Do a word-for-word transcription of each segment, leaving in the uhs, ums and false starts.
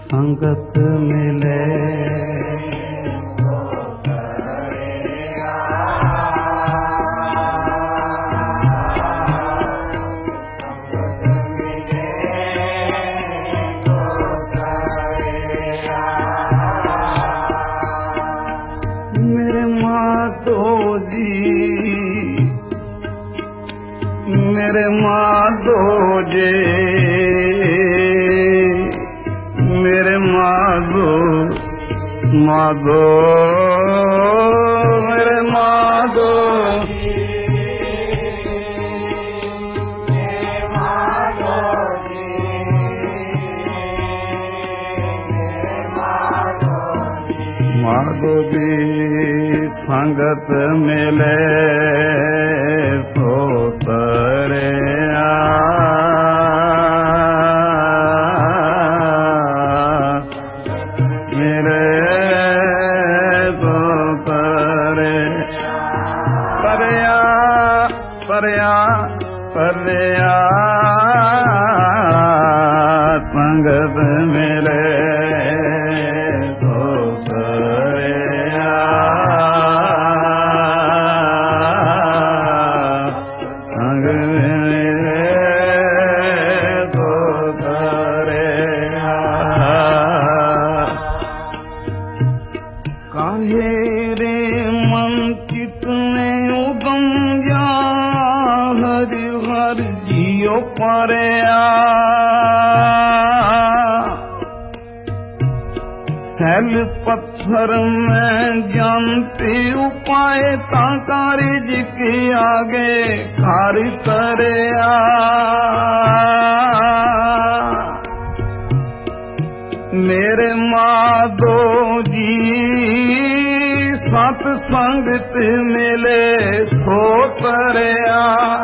संगत मिले मेरे माधो जी मेरे माधो जी मेरे माधो माधो मेरे माधो माधो जी संगत मिले तो तरे मेरे तो तरे परया परया परया संगत मिले सैल पत्थर में जानते उपाय ताकारिज के आगे खार तरया मेरे माधो जी सत संगत मिले सो तरया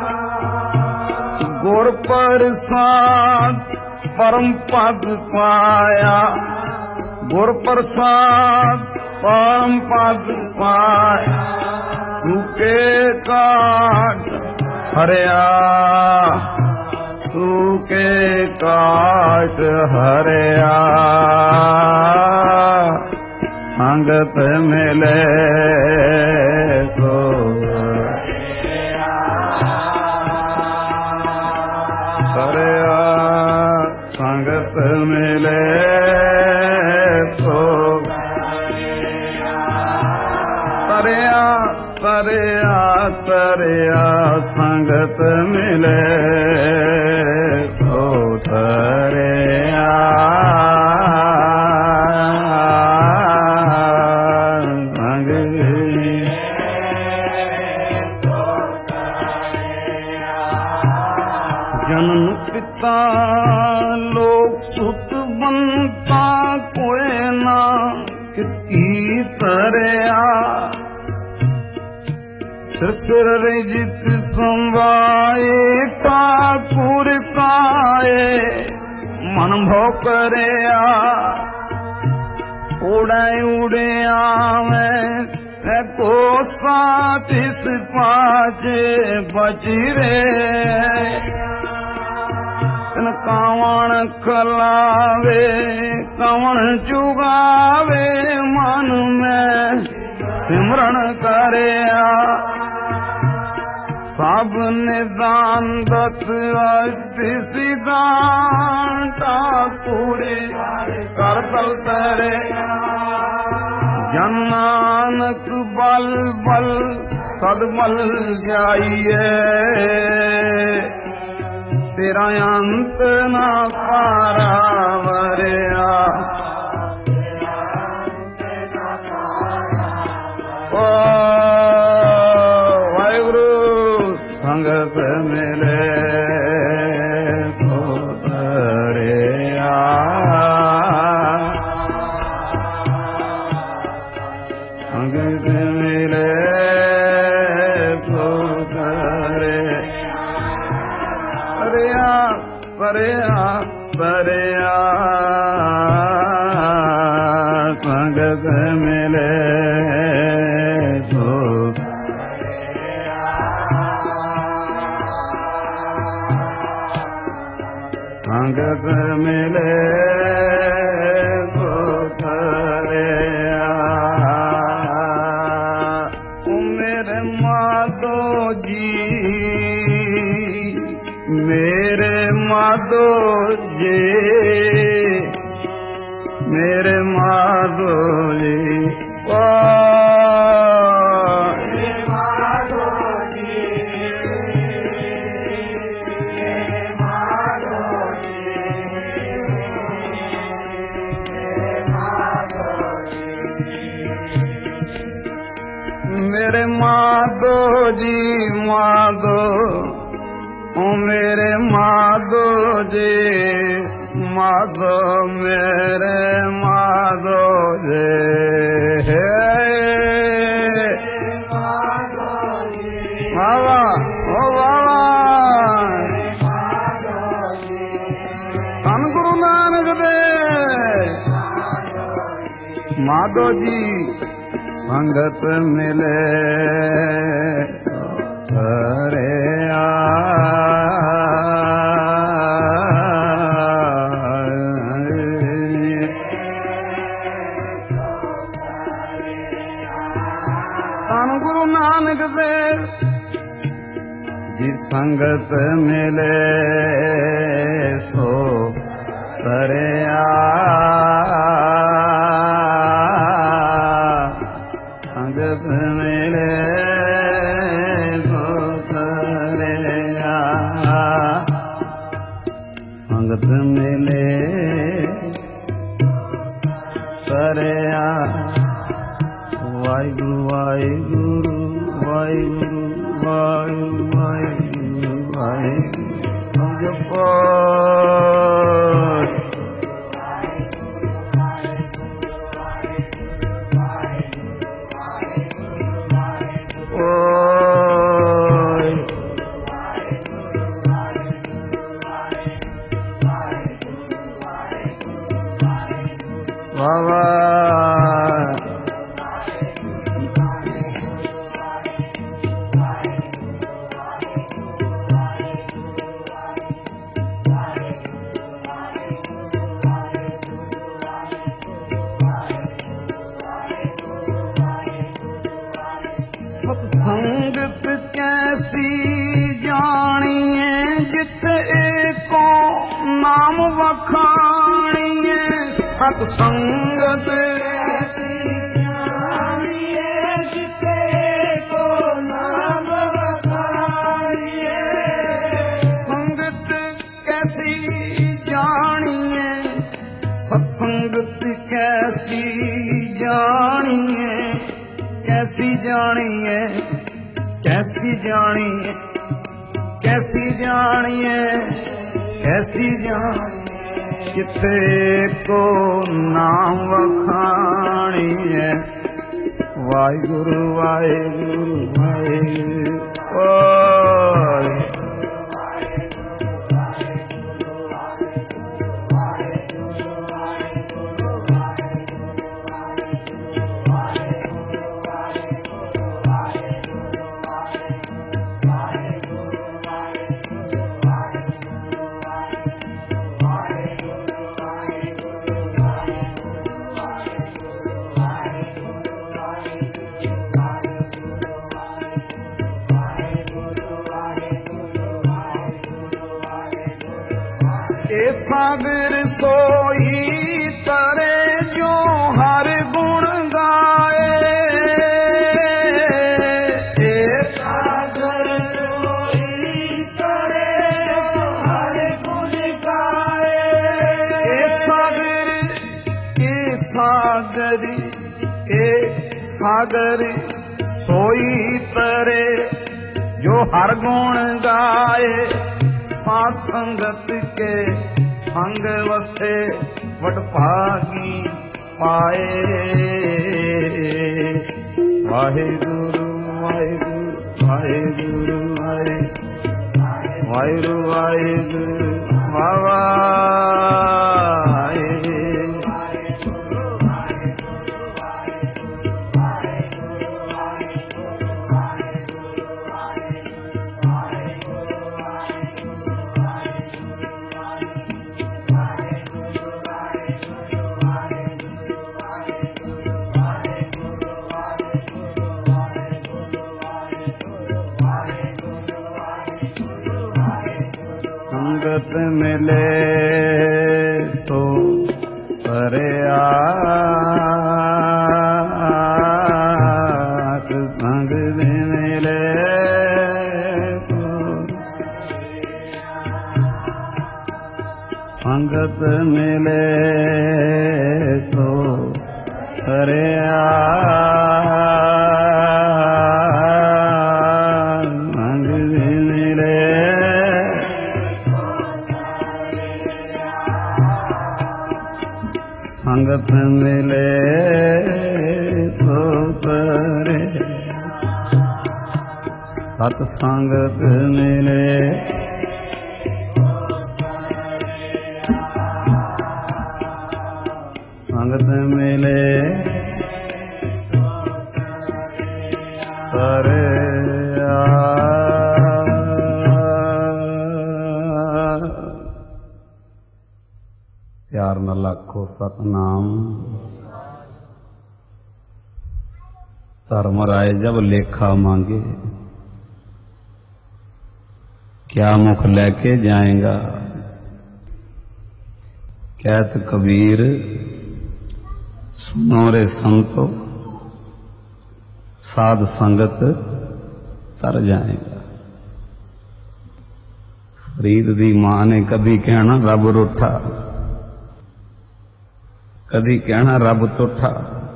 गुर प्रसाद परम पद पाया गुर प्रसाद परम पद पाया सूके काट हरिया सूके काट हरिया संगत मिले तो हरिया संगत मिले तरया तरया तरया संगत मिले सो तरया संग जनन पिता लोक सुत बनता कोई ना किसकी तरया सिर रिजित संवाए ठाकुर काए मन भो करया उड़े उड़े आवे सको सातिस पाचे बजरे कावण खलावे कावण चुगावे मन में सिमरण करया सब निदान दत्त अति सिद्धांत ठाकुरे कर तल तरे जन नानक बल बल सदमल जाइए तेरा अंत न पारा वरिया ओ वाहिगुरु संगत मिले तो तरिया संगत मिले तो तरे परया परया परया संगत मिले संगत मिले ਮਾਧੋ ਜੀ ਓ ਮੇਰੇ ਮਾਧੋ ਜੀ ਮਾਧੋ ਓ ਮੇਰੇ ਮਾਧੋ ਜੀ ਮਾਧੋ ਮੇਰੇ ਮਾਧੋ ਜੀ ਵਾਵਾ ਓ ਵਾਵਾ ਧੰਨ ਗੁਰੂ ਨਾਨਕ ਦੇ ਮਾਧੋ ਜੀ ਸੰਗਤ ਮਿਲੇ ਹਰੇ ਆ ਧੰਨ ਗੁਰੂ ਨਾਨਕ ਦੇਵ ਜੀ ਸੰਗਤ ਮਿਲੇ ਸੋ ਤਰਿਆ ਸੰਗਤ ਮਿਲੇ ਸੋ ਤਰਿਆ ਸੰਗਤ ਮਿਲੇ ਤਰਿਆ ਵਾਹਿਗੁਰੂ ਵਾਹਿਗੁਰੂ ਵਾਹਿਗੁਰੂ ਵਾਹਿਗੁਰੂ ਵਾਹਿਗੁਰੂ ਵਾਹਿਗੁਰੂ ਜਪੋ ਵਾਵਾ ਸੰਗਤ ਕੈਸੀ ਜਾਣੀਏ ਜਿੱਥੇ ਏਕੋ ਨਾਮ ਵਖਾਣੀਏ ਸਤ ਸੰਗਤ ਕੈਸੀ ਜਾਣੀਏ ਜਿੱਥੇ ਏਕੋ ਨਾਮ ਵਖਾਣੀਏ ਸੰਗਤ ਕੈਸੀ ਜਾਣੀਏ ਸਤ ਸੰਗਤ ਕੈਸੀ ਜਾਣੀਏ कैसी जानिए कैसी जानिए कैसी जानिए कैसी जानिए किथे को नाम वखाणिए वाहिगुरु वाहिगुरु वाहिगुरु ओ सागर सोई तरे जो हर गुण गाए सागर सोई तरे जो हर गुण गाए सागर ए सागर ए सागर सोई तरे जो हर गुण गाए साथ संगत के संग वसे वड भागी पाए वाहिगुरु वाहिगुरु वाहिगुरु वाहिगुरु वाहिगुरु वावा संगत मिले सो परिया ਮਿਲੇ ਤੋ ਹਰਿਆ ਸੰਗਤ ਮਿਲੇ ਤੋ ਪਰੇ ਸਤ ਸੰਗਤ ਮਿਲੇ ਸੰਗਤ ਮਿਲੇ ਪਰਿਆ। ਪਿਆਰ ਨਾਲ ਆਖੋ ਸਤਨਾਮ। ਧਰਮ ਰਾਏ ਜਬ ਲੇਖਾ मांगे क्या मुख लेके जाएगा। कहत कबीर सुनो रे संतो साध संगत तर जाएगा। फरीद दी मां ने कभी कहना रब रूठा, कभी कहना रब तुठा।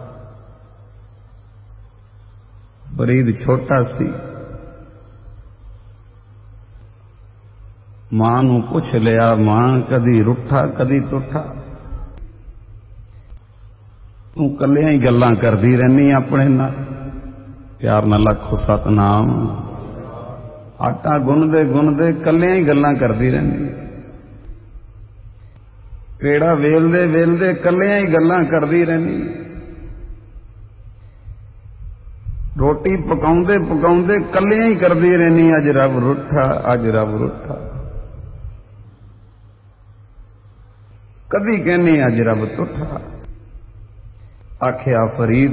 फरीद छोटा सी, मां नूं पुछ लिया मां कदी रुठा कदी तुठा। तू कलियां ही गल्लां करदी रहनी अपने नाल। प्यार नाल आखो सतनाम। आटा गुनदे गुनदे कलियां ही गल्लां करदी रहनी। पेड़ा वेलदे वेलदे कलियां ही गल्लां करदी रहनी। रोटी पकाउंदे पकाउंदे कलियां ही करदी रहनी। अज रब रुठा अज रब रुठा। कभी कहनी अज रब तुठा। आख्या फरीद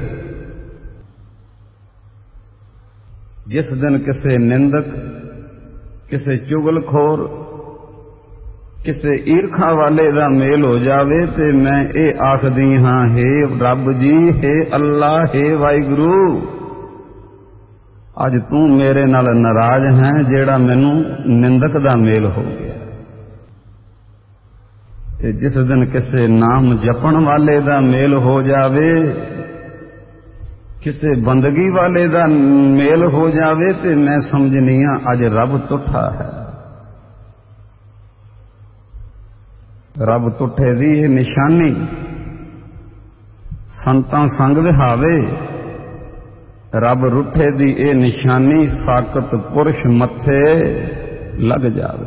जिस दिन किसे निंदक किसे चुगलखोर किसे ईरखा वाले दा मेल हो जावे ते मैं ये आखदी हां हे रब जी हे अल्लाह हे वाहिगुरू अज तू मेरे नाल नाराज है जेड़ा मैनू निंदक दा मेल हो गया। जिस दिन किसे नाम जपण वाले दा मेल हो जावे किसे बंदगी वाले दा मेल हो जावे ते मैं समझनी हां अज रब तुठा है। रब तुठे दी ये निशानी संतां संग विहावे। रब रुठे दी ये निशानी साकत पुरुष मथे लग जावे।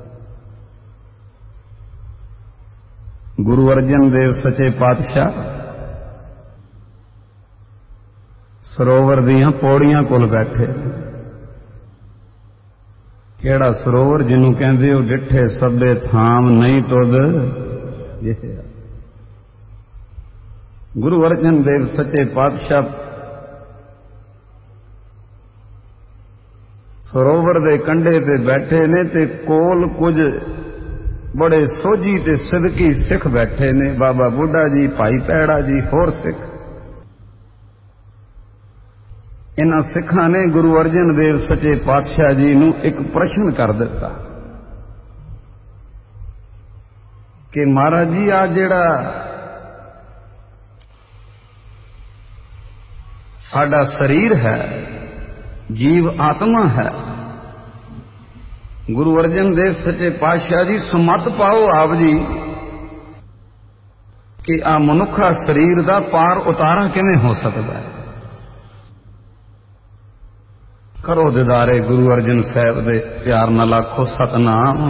गुरु अर्जन देव सचे पातशाह सरोवर दियां पौड़ियां कोल बैठे। केड़ा सरोवर जिन्हों कहंदे हो डिठे सबे थाम नहीं तुद जिथे। गुरु अर्जन देव सचे पातशाह सरोवर दे कंढे ते बैठे ने ते कोल कुछ बड़े सोझी ते सिदकी सिख बैठे ने। बाबा बुढ़ा जी भाई पैड़ा जी होर सिख। इन्हां सिखां ने गुरु अर्जन देव सचे पातशाह जी नूं एक प्रश्न कर दिता कि महाराज जी आ जेड़ा साडा शरीर है जीव आत्मा है। गुरु अर्जन देव सचे पातशाह जी सुमत पाओ आप जी कि आ मनुखा शरीर दा पार उतारा किवें हो सकता है। करो दीदारे गुरु अर्जन साहब दे। प्यार नाल आखो सतनाम।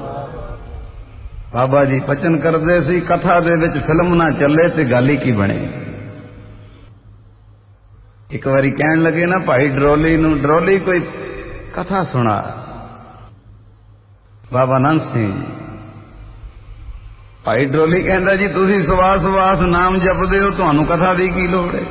बाबा जी बचन करदे सी कथा दे विच फिल्म ना चले ते गल ही की बने। एक बारी कहन लगे ना भाई ड्रोली नूं ड्रोली कोई कथा सुना। बाबा नंद सिंह भाई ड्रोली कहंदा जी तुसीं सवास सवास नाम जपदे हो तुहानूं कथा दी की लोड़ है।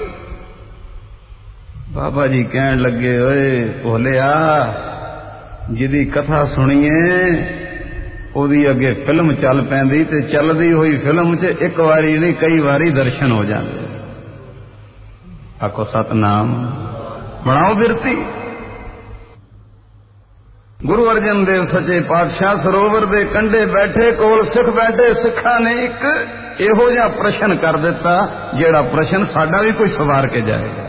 बाबा जी कहन लगे ओए भोलिया जिहदी कथा सुणीए ओदी अगे फिल्म चल पैंदी ते चलदी होई फिल्म च एक वारी नहीं कई वारी दर्शन हो जाते। आखो सतनाम। बनाओ बिरती। गुरु अर्जन देव सच्चे पातशाह सरोवर दे कंढे बैठे, कोल सिख बैठे। सिखां ने एक इहो जिहा प्रश्न कर दिता जिहड़ा प्रश्न साडा भी कोई सवार के जाएगा।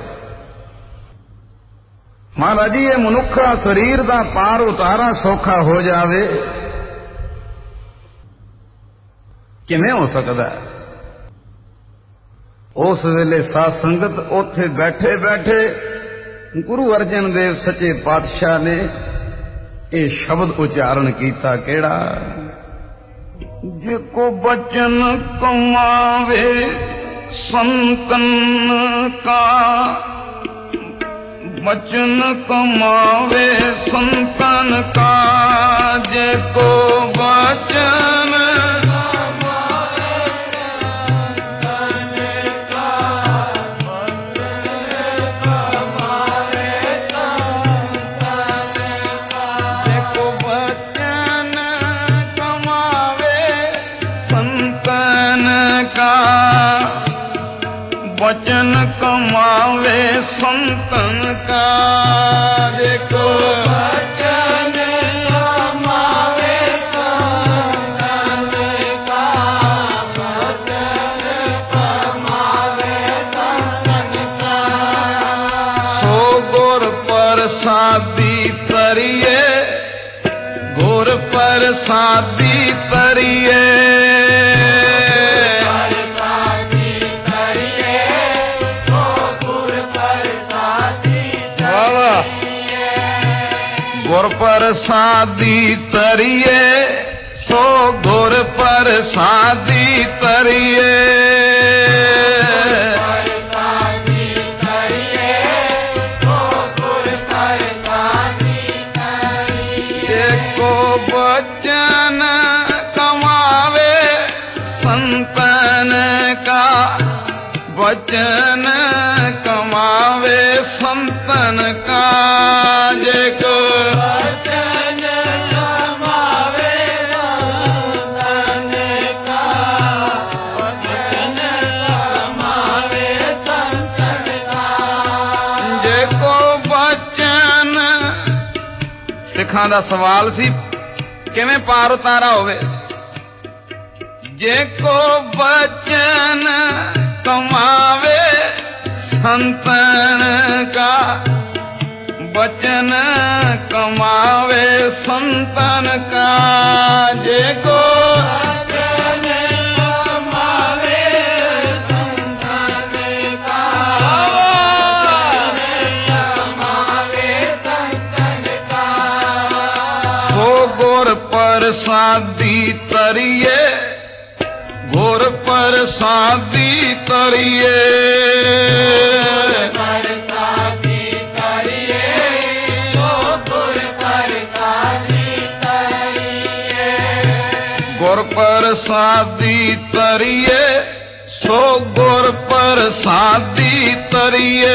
महाराज जी, ये मनुखा शरीर दा पार उतारा सौखा हो जावे किवें हो सकदा है? उस वेले साध संगत उत्थे बैठे बैठे गुरु अर्जन देव सच्चे पातशाह ने ये शब्द उच्चारण किया, केड़ा? जिको बचन कमावे संतन का, बचन कमावे संतन का, जिको बचन वचन कमावे संतन का, देखो वचन कमावे संतन का, वचन कमावे संतन का। सो गुर प्रसादी तरिए, गुर प्रसादी तरिए, गुर प्रसादी तरिए, सो गुर प्रसादी तरिए, एको बचन कमावे संतन का, वचन कमावे संतन का, जेको वचन कमावे संतन का, वचन कमावे संतन का, जेको वचन। सिखां दा सवाल सी किवें पार उतारा होवे? जेको वचन कमावे संतन का, वचन कमावे संतन का, जेको वचन कमावे संतन का, वचन कमावे संतन का। सो गुर प्रसादी तरिए, गुर प्रसादी तरिए, प्रसादी तरिए, ओ गुर प्रसादी तरिए, गुर प्रसादी तरिए, सो गुर प्रसादी तरिए,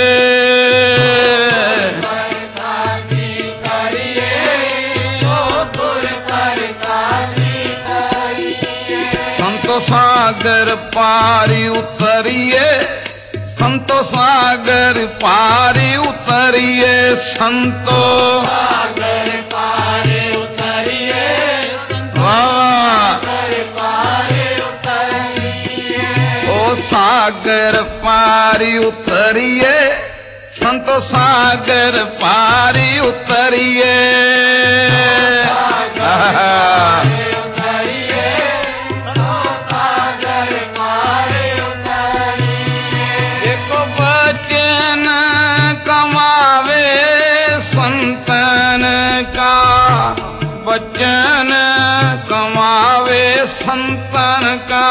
प्रसादी तरिए, ओ गुर प्रसादी तरिए। संतो सागर पारी उतरिए, संतो सागर पारी उतरिए, संतो सागर पारी उतरिए, सागर पारी उतरिए, ओ सागर पारी उतरिए, संतो सागर पारी उतरिए, वचन कमावे संतन का,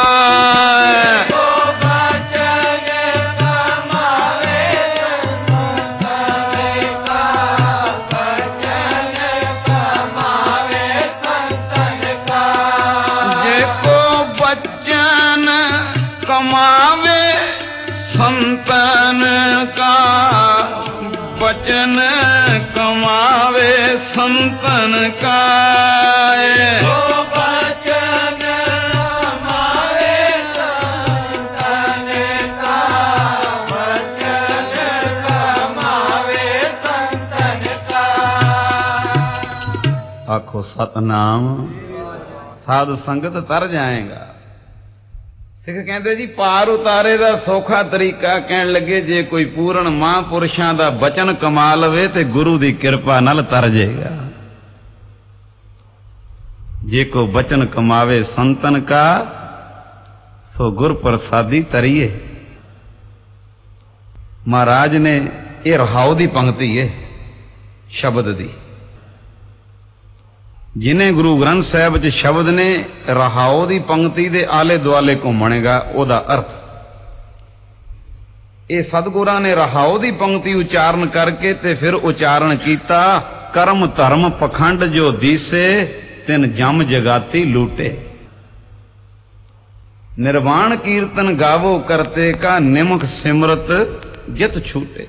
वचन कमावे संतन का, वचन कमावे संतन का, जेको वचन कमावे संतन का, वचन कमावे संतन का, वचन कमावे संतन का, वचन कमावे संतन का। ਆਖੋ ਸਤਨਾਮ। ਸਾਧ ਸੰਗਤ ਤਰ ਜਾਏਗਾ। ਸਿੱਖ ਕਹਿੰਦੇ ਜੀ ਪਾਰ ਉਤਾਰੇ ਦਾ ਸੌਖਾ ਤਰੀਕਾ ਕਹਿਣ ਲੱਗੇ, ਜੇ ਕੋਈ ਪੂਰਨ ਮਹਾਂਪੁਰਸ਼ਾਂ ਦਾ ਬਚਨ ਕਮਾ ਲਵੇ ਤੇ ਗੁਰੂ ਦੀ ਕਿਰਪਾ ਨਾਲ ਤਰ ਜਾਏਗਾ। ਜੇ ਕੋ ਬਚਨ ਕਮਾਵੇ ਸੰਤਨ ਕਾ, ਸੋ ਗੁਰ ਪ੍ਰਸਾਦੀ ਤਰੀਏ। ਮਹਾਰਾਜ ਨੇ ਇਹ ਰਹਾਉ ਦੀ ਪੰਕਤੀ ਹੈ ਸ਼ਬਦ ਦੀ। ਜਿਨੇ ਗੁਰੂ ਗ੍ਰੰਥ ਸਾਹਿਬ 'ਚ ਸ਼ਬਦ ਨੇ ਰਹਾਉ ਦੀ ਪੰਕਤੀ ਦੇ ਆਲੇ ਦੁਆਲੇ ਘੁੰਮਣੇਗਾ, ਉਹਦਾ ਅਰਥ ਇਹ ਸਤਿਗੁਰਾਂ ਨੇ ਰਹਾਉ ਦੀ ਪੰਕਤੀ ਉਚਾਰਨ ਕਰਕੇ ਤੇ ਫਿਰ ਉਚਾਰਨ ਕੀਤਾ, ਕਰਮ ਧਰਮ ਪਖੰਡ ਜੋ ਦੀਸੇ ਤਿਨ ਜਮ ਜਗਾਤੀ ਲੂਟੇ। ਨਿਰਵਾਣ ਕੀਰਤਨ ਗਾਵੋ ਕਰਤੇ ਕਾ, ਨਿਮਖ ਸਿਮਰਤ ਜਿਤ ਛੂਟੇ।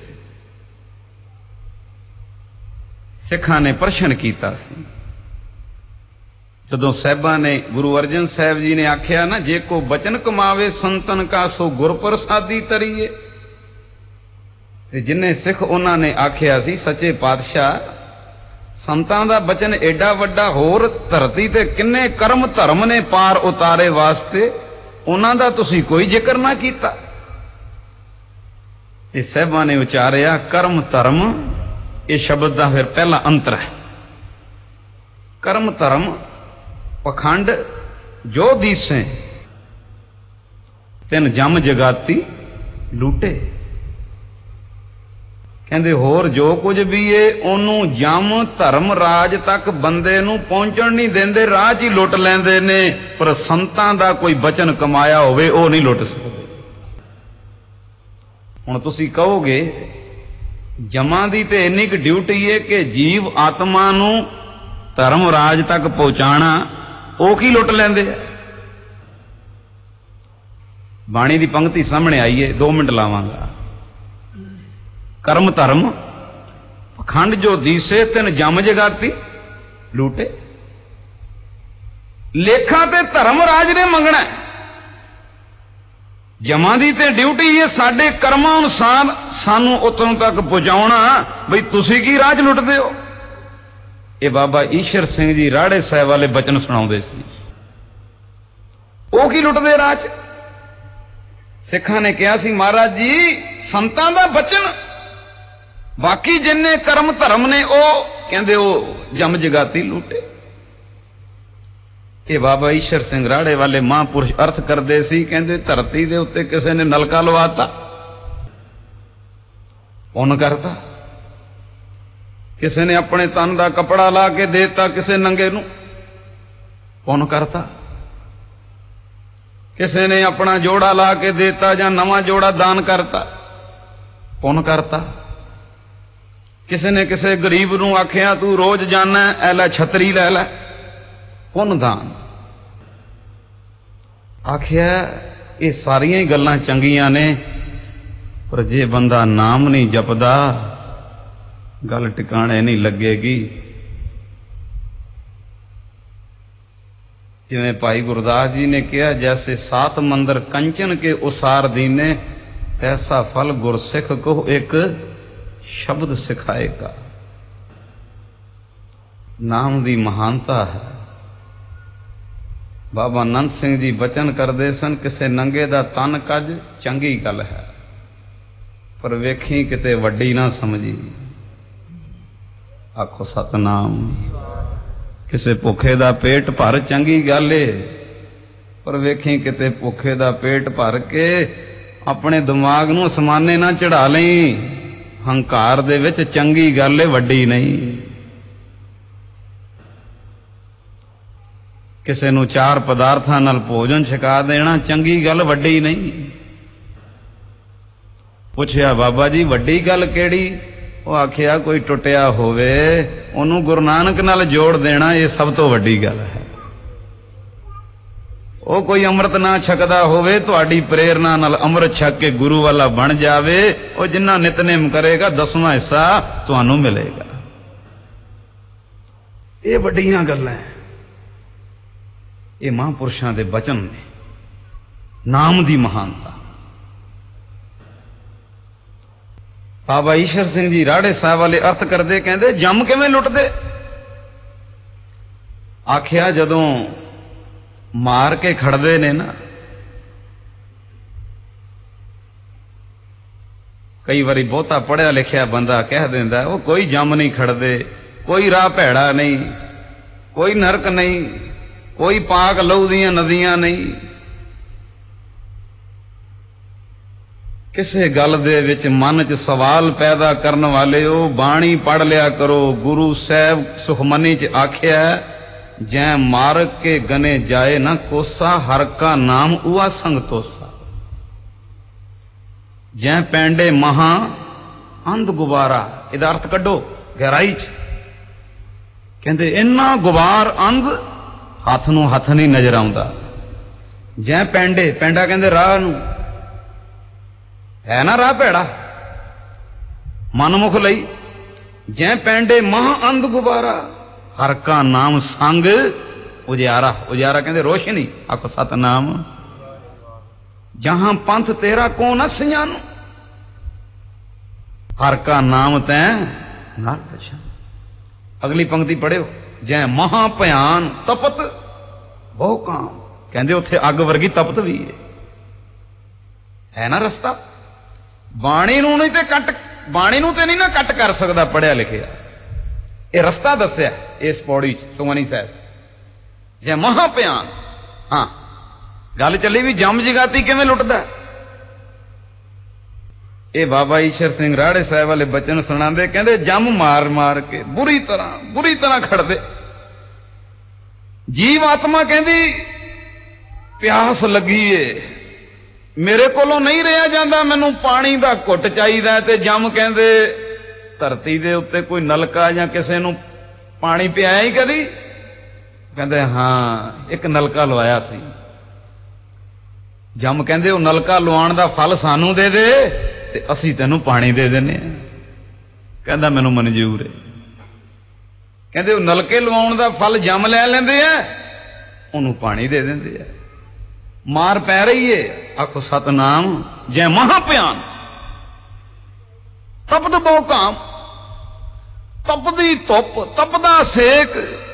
ਸਿੱਖਾਂ ਨੇ ਪ੍ਰਸ਼ਨ ਕੀਤਾ ਸੀ ਜਦੋਂ ਸਾਹਿਬਾਂ ਨੇ, ਗੁਰੂ ਅਰਜਨ ਸਾਹਿਬ ਜੀ ਨੇ ਆਖਿਆ ਨਾ, ਜੇ ਕੋ ਬਚਨ ਕਮਾਵੇ ਸੰਤਨ ਕਾ, ਸੋ ਗੁਰ ਪ੍ਰਸਾਦੀ ਤਰੀਏ। ਤੇ ਜਿੰਨੇ ਸਿੱਖ ਉਹਨਾਂ ਨੇ ਆਖਿਆ ਸੀ, ਸੱਚੇ ਪਾਤਸ਼ਾਹ ਸੰਤਾਂ ਦਾ ਬਚਨ ਏਡਾ ਵੱਡਾ, ਹੋਰ ਧਰਤੀ ਤੇ ਕਿੰਨੇ ਕਰਮ ਧਰਮ ਨੇ ਪਾਰ ਉਤਾਰੇ ਵਾਸਤੇ, ਉਹਨਾਂ ਦਾ ਤੁਸੀਂ ਕੋਈ ਜ਼ਿਕਰ ਨਾ ਕੀਤਾ। ਇਹ ਸਾਹਿਬਾਂ ਨੇ ਉਚਾਰਿਆ ਕਰਮ ਧਰਮ, ਇਹ ਸ਼ਬਦ ਦਾ ਫਿਰ ਪਹਿਲਾ ਅੰਤਰ ਹੈ। ਕਰਮ ਧਰਮ ਪਖੰਡ ਜੋ ਦੀਸੇ ਤਿਨ ਜਮ ਜਗਾਤੀ ਲੂਟੇ। ਕਹਿੰਦੇ ਹੋਰ ਜੋ ਕੁਝ ਵੀ ਏ ਉਹਨੂੰ ਜਮ ਧਰਮ ਰਾਜ ਤੱਕ ਬੰਦੇ ਨੂੰ ਪਹੁੰਚਣ ਨਹੀਂ ਦਿੰਦੇ, ਰਾਹ 'ਚ ਹੀ ਲੁੱਟ ਲੈਂਦੇ ਨੇ। ਪਰ ਸੰਤਾਂ ਦਾ ਕੋਈ ਬਚਨ ਕਮਾਇਆ ਹੋਵੇ ਉਹ ਨਹੀਂ ਲੁੱਟ ਸਕਦੇ। ਹੁਣ ਤੁਸੀਂ ਕਹੋਗੇ ਜਮਾਂ ਦੀ ਤੇ ਇੰਨੀ ਕੁ ਡਿਊਟੀ ਏ ਕਿ ਜੀਵ ਆਤਮਾ ਨੂੰ ਧਰਮ ਰਾਜ ਤੱਕ ਪਹੁੰਚਾਣਾ, ਉਹ ਕੀ ਲੁੱਟ ਲੈਂਦੇ ਆ? ਬਾਣੀ ਦੀ ਪੰਕਤੀ ਸਾਹਮਣੇ ਆਈ ਏ, ਦੋ ਮਿੰਟ ਲਾਵਾਂਗਾ। ਕਰਮ ਧਰਮ ਪਖੰਡ ਜੋ ਦੀਸੇ ਤਿਨ ਜਮ ਜਗਾਤੀ ਲੂਟੇ। ਲੇਖਾਂ ਤੇ ਧਰਮ ਰਾਜ ਨੇ ਮੰਗਣਾ, ਜਮਾਂ ਦੀ ਤੇ ਡਿਊਟੀ ਹੈ ਸਾਡੇ ਕਰਮਾਂ ਅਨੁਸਾਰ ਸਾਨੂੰ ਉਤੋਂ ਤੱਕ ਪਹੁੰਚਾਉਣਾ। ਬਈ ਤੁਸੀਂ ਕੀ ਰਾਜ ਲੁੱਟਦੇ ਹੋ? ਇਹ ਬਾਬਾ ਈਸ਼ਰ ਸਿੰਘ ਜੀ ਰਾੜੇ ਸਾਹਿਬ ਵਾਲੇ ਬਚਨ ਸੁਣਾਉਂਦੇ ਸੀ। ਉਹ ਕੀ ਲੁੱਟਦੇ ਰਾਜ? ਸਿੱਖਾਂ ਨੇ ਕਿਹਾ ਸੀ ਮਹਾਰਾਜ ਜੀ ਸੰਤਾਂ ਦਾ ਬਚਨ, ਬਾਕੀ ਜਿੰਨੇ ਕਰਮ ਧਰਮ ਨੇ ਉਹ ਕਹਿੰਦੇ ਉਹ ਜਮ ਜਗਾਤੀ ਲੁੱਟੇ। ਇਹ ਬਾਬਾ ਈਸ਼ਰ ਸਿੰਘ ਰਾੜੇ ਵਾਲੇ ਮਹਾਂਪੁਰਸ਼ ਅਰਥ ਕਰਦੇ ਸੀ, ਕਹਿੰਦੇ ਧਰਤੀ ਦੇ ਉੱਤੇ ਕਿਸੇ ਨੇ ਨਲਕਾ ਲਵਾਤਾ, ਪੁੰਨ ਕਰਤਾ। ਕਿਸੇ ਨੇ ਆਪਣੇ ਤਨ ਦਾ ਕੱਪੜਾ ਲਾ ਕੇ ਦੇਤਾ ਕਿਸੇ ਨੰਗੇ ਨੂੰ, ਪੁੰਨ ਕਰਤਾ। ਕਿਸੇ ਨੇ ਆਪਣਾ ਜੋੜਾ ਲਾ ਕੇ ਦੇਤਾ ਜਾਂ ਨਵਾਂ ਜੋੜਾ ਦਾਨ ਕਰਤਾ, ਪੁੰਨ ਕਰਤਾ। ਕਿਸੇ ਨੇ ਕਿਸੇ ਗਰੀਬ ਨੂੰ ਆਖਿਆ ਤੂੰ ਰੋਜ਼ ਜਾਣਾ, ਐ ਲੈ ਛਤਰੀ ਲੈ ਲੈ, ਪੁੰਨ ਦਾਨ। ਆਖਿਆ ਇਹ ਸਾਰੀਆਂ ਹੀ ਗੱਲਾਂ ਚੰਗੀਆਂ ਨੇ, ਪਰ ਜੇ ਬੰਦਾ ਨਾਮ ਨਹੀਂ ਜਪਦਾ ਗੱਲ ਟਿਕਾਣੇ ਨਹੀਂ ਲੱਗੇਗੀ। ਜਿਵੇਂ ਭਾਈ ਗੁਰਦਾਸ ਜੀ ਨੇ ਕਿਹਾ, ਜੈਸੇ ਸਾਤ ਮੰਦਰ ਕੰਚਨ ਕੇ ਉਸਾਰ ਦੀਨੇ, ਐਸਾ ਫਲ ਗੁਰਸਿੱਖ ਕੋ ਇੱਕ ਸ਼ਬਦ ਸਿਖਾਏਗਾ। ਨਾਮ ਦੀ ਮਹਾਨਤਾ ਹੈ। ਬਾਬਾ ਨੰਦ ਸਿੰਘ ਜੀ ਬਚਨ ਕਰਦੇ ਸਨ, ਕਿਸੇ ਨੰਗੇ ਦਾ ਤਨ ਕੱਜ ਚੰਗੀ ਗੱਲ ਹੈ, ਪਰ ਵੇਖੀ ਕਿਤੇ ਵੱਡੀ ਨਾ ਸਮਝੀ। ਆਖੋ ਸਤਨਾਮ। ਕਿਸੇ ਭੁੱਖੇ ਦਾ ਪੇਟ ਭਰ ਚੰਗੀ ਗੱਲ ਏ, ਪਰ ਵੇਖੀ ਕਿਤੇ ਭੁੱਖੇ ਦਾ ਪੇਟ ਭਰ ਕੇ ਆਪਣੇ ਦਿਮਾਗ ਨੂੰ ਅਸਮਾਨੇ ਨਾ ਚੜਾ ਲਈ। ਹੰਕਾਰ ਦੇ ਵਿੱਚ ਚੰਗੀ ਗੱਲ ਏ, ਵੱਡੀ ਨਹੀਂ। ਕਿਸੇ ਨੂੰ ਚਾਰ ਪਦਾਰਥਾਂ ਨਾਲ ਭੋਜਨ ਛਕਾ ਦੇਣਾ ਚੰਗੀ ਗੱਲ, ਵੱਡੀ ਨਹੀਂ। ਪੁੱਛਿਆ ਬਾਬਾ ਜੀ ਵੱਡੀ ਗੱਲ ਕਿਹੜੀ? ਉਹ ਆਖਿਆ ਕੋਈ ਟੁੱਟਿਆ ਹੋਵੇ ਉਹਨੂੰ ਗੁਰੂ ਨਾਨਕ ਨਾਲ ਜੋੜ ਦੇਣਾ, ਇਹ ਸਭ ਤੋਂ ਵੱਡੀ ਗੱਲ ਹੈ। ਉਹ ਕੋਈ ਅੰਮ੍ਰਿਤ ਨਾ ਛਕਦਾ ਹੋਵੇ, ਤੁਹਾਡੀ ਪ੍ਰੇਰਨਾ ਨਾਲ ਅੰਮ੍ਰਿਤ ਛਕ ਕੇ ਗੁਰੂ ਵਾਲਾ ਬਣ ਜਾਵੇ, ਉਹ ਜਿੰਨਾ ਨਿਤਨੇਮ ਕਰੇਗਾ ਦਸਵਾਂ ਹਿੱਸਾ ਤੁਹਾਨੂੰ ਮਿਲੇਗਾ। ਇਹ ਵੱਡੀਆਂ ਗੱਲਾਂ, ਇਹ ਮਹਾਂਪੁਰਸ਼ਾਂ ਦੇ ਬਚਨ ਨੇ। ਨਾਮ ਦੀ ਮਹਾਨਤਾ। ਬਾਬਾ ਈਸ਼ਰ ਸਿੰਘ ਜੀ ਰਾੜੇ ਸਾਹਿਬ ਵਾਲੇ ਅਰਥ ਕਰਦੇ, ਕਹਿੰਦੇ ਜੰਮ ਕਿਵੇਂ ਲੁੱਟਦੇ? आखिया जदों मार के खड़दे ने ना, कई बारी बहुता पढ़िया लिखिया बंदा कह देंदा वो कोई जम नहीं खड़दे, कोई राह भैड़ा नहीं, कोई नरक नहीं, कोई पाक लहू दियां नदियां नहीं। किसे गल दे विच मन च सवाल पैदा करन वाले हो बाणी पढ़ लिया करो। गुरु साहब सुखमनी च आख्या जै मारक के गने जाए ना कोसा, हर का नाम उआ संग तोसा। जै पैंडे महा अंध गुबारा, इहदा अर्थ कड्डो गहराई च। कहंदे इन्ना गुबार अंध हथ नूं हथ नहीं नजर आउंदा। जै पैंडे, पैंडा कहंदे राह नूं, है ना राह भैड़ा मनमुख लई। जै पैंडे महा अंध गुबारा, हर का नाम संग उजियारा। उजियारा कहंदे रोशनी, आखो सतनाम। जहां पंथ तेरा कौन असियां, हर का नाम तैं नार पछान। अगली पंक्ति पढ़ियो, जै महा भयान तपत बहु काम। कहंदे उत्थे अग वर्गी तपत भी है, है ना रस्ता। बाणी नूं नहीं ते कट, बाणी नूं ते नहीं ना कट कर सकदा पढ़िया लिखिया। ये रस्ता दस्या इस पौड़ी सुखमनी साहब। जै महा भयान, हाँ गल चली भी जम जगाती किवें लुटदा। ये बाबा ईश्वर सिंह राड़े साहब वाले बचन सुणांदे, कहंदे जम मार मार के बुरी तरह बुरी तरह खड़दे। जीव आत्मा कहंदी प्यास लगी है, मेरे कोलों नहीं रहा जांदा, मैनूं पानी दा घुट चाहीदा। ते जम कहंदे धरती दे उत्ते कोई नलका जां किसे नूं पानी पियाया ही कदी? कहंदे हां एक नलका लवाया सी। जम कहंदे वो नलका लवाउण दा फल सानूं दे दे ते असीं तैनूं पानी दे दिंदे आ। कहंदा मैनूं मंजूर है। कहंदे वो नलके लवाउण दा फल जम लै लैंदे आ, उहनूं पानी दे दिंदे आ। मार पै रही है, आखो सतनाम। जै महाभयान तपद बहु काम, तपदी धुप तपदा सेक,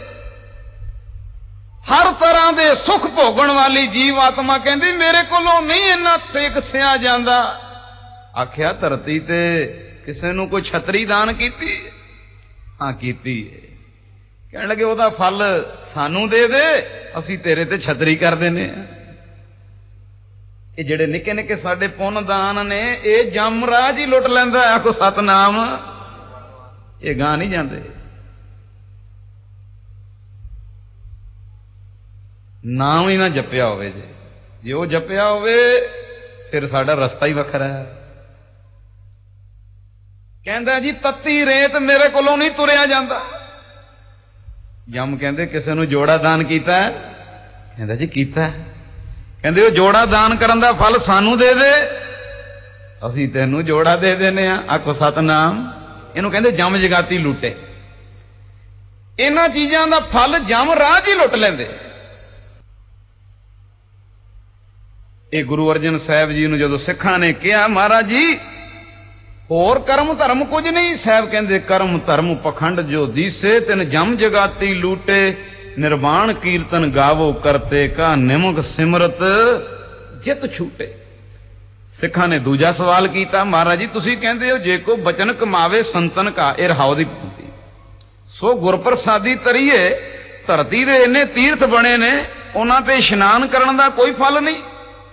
हर तरह दे सुख भोगण वाली जीव आत्मा कहंदी मेरे कोलों नहीं इन्ना सेक सिया जांदा। आख्या धरती ते किसे नूं कोई छतरी दान कीती? हां कीती है। कहण लगे ओहदा फल सानूं दे दे, असीं तेरे ते छतरी कर देने आ। ये जेड़े निके निके साडे पुन दान ने ये जमराज ही लुट लैंदा। आखो सतनाम। ये गां नहीं जांदे। नाम ही ना जपिया होवे, जे जे वो जपिया होवे फिर साडा रस्ता ही वखरा है। कहंदा जी तत्ती रेत मेरे कोलों नहीं तुरिया जांदा। जम कहंदे किसे नूं जोड़ा दान कीता है? कहंदा जी कीता है। कहंदे वो जोड़ा दान करन दा फल सानू दे दे, असीं तैनूं जोड़ा दे देने आ। आखो सतनाम। इहनूं कहंदे जम जगाती लुटे। इन्हां चीजां दा फल जम राज ही लुट लैंदे। ये गुरु अर्जन साहब जी नूं जदों सिखां ने कहा महाराज जी होर कर्म धर्म कुछ नहीं, साहब कहंदे कर्म धर्म पखंड जो दीसे तिन जम जगाती लूटे, निर्वाण कीर्तन गावो करते का निमक सिमरत जित छूटे। सिखा ने दूजा सवाल किया महाराज जी तुसी कहंदे हो जे को बचन कमावे संतन का, यह रहाओ दी पंक्ति। सो गुरप्रसादी तरीए धरती दे इन्ने तीर्थ बने ने उन्हां ते इशनान करन दा कोई फल नहीं।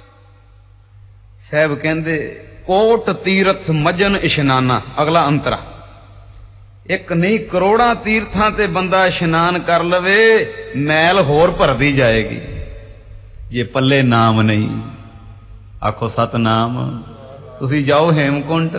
साहब कहंदे कोट तीर्थ मजन इशनाना, अगला अंतरा एक नहीं करोड़ा तीर्थां ते बंदा इशनान कर लवे मैल होर भरदी जाएगी, ये पल्ले नाम नहीं। आखो सतनाम। तुसी जाओ हेमकुंट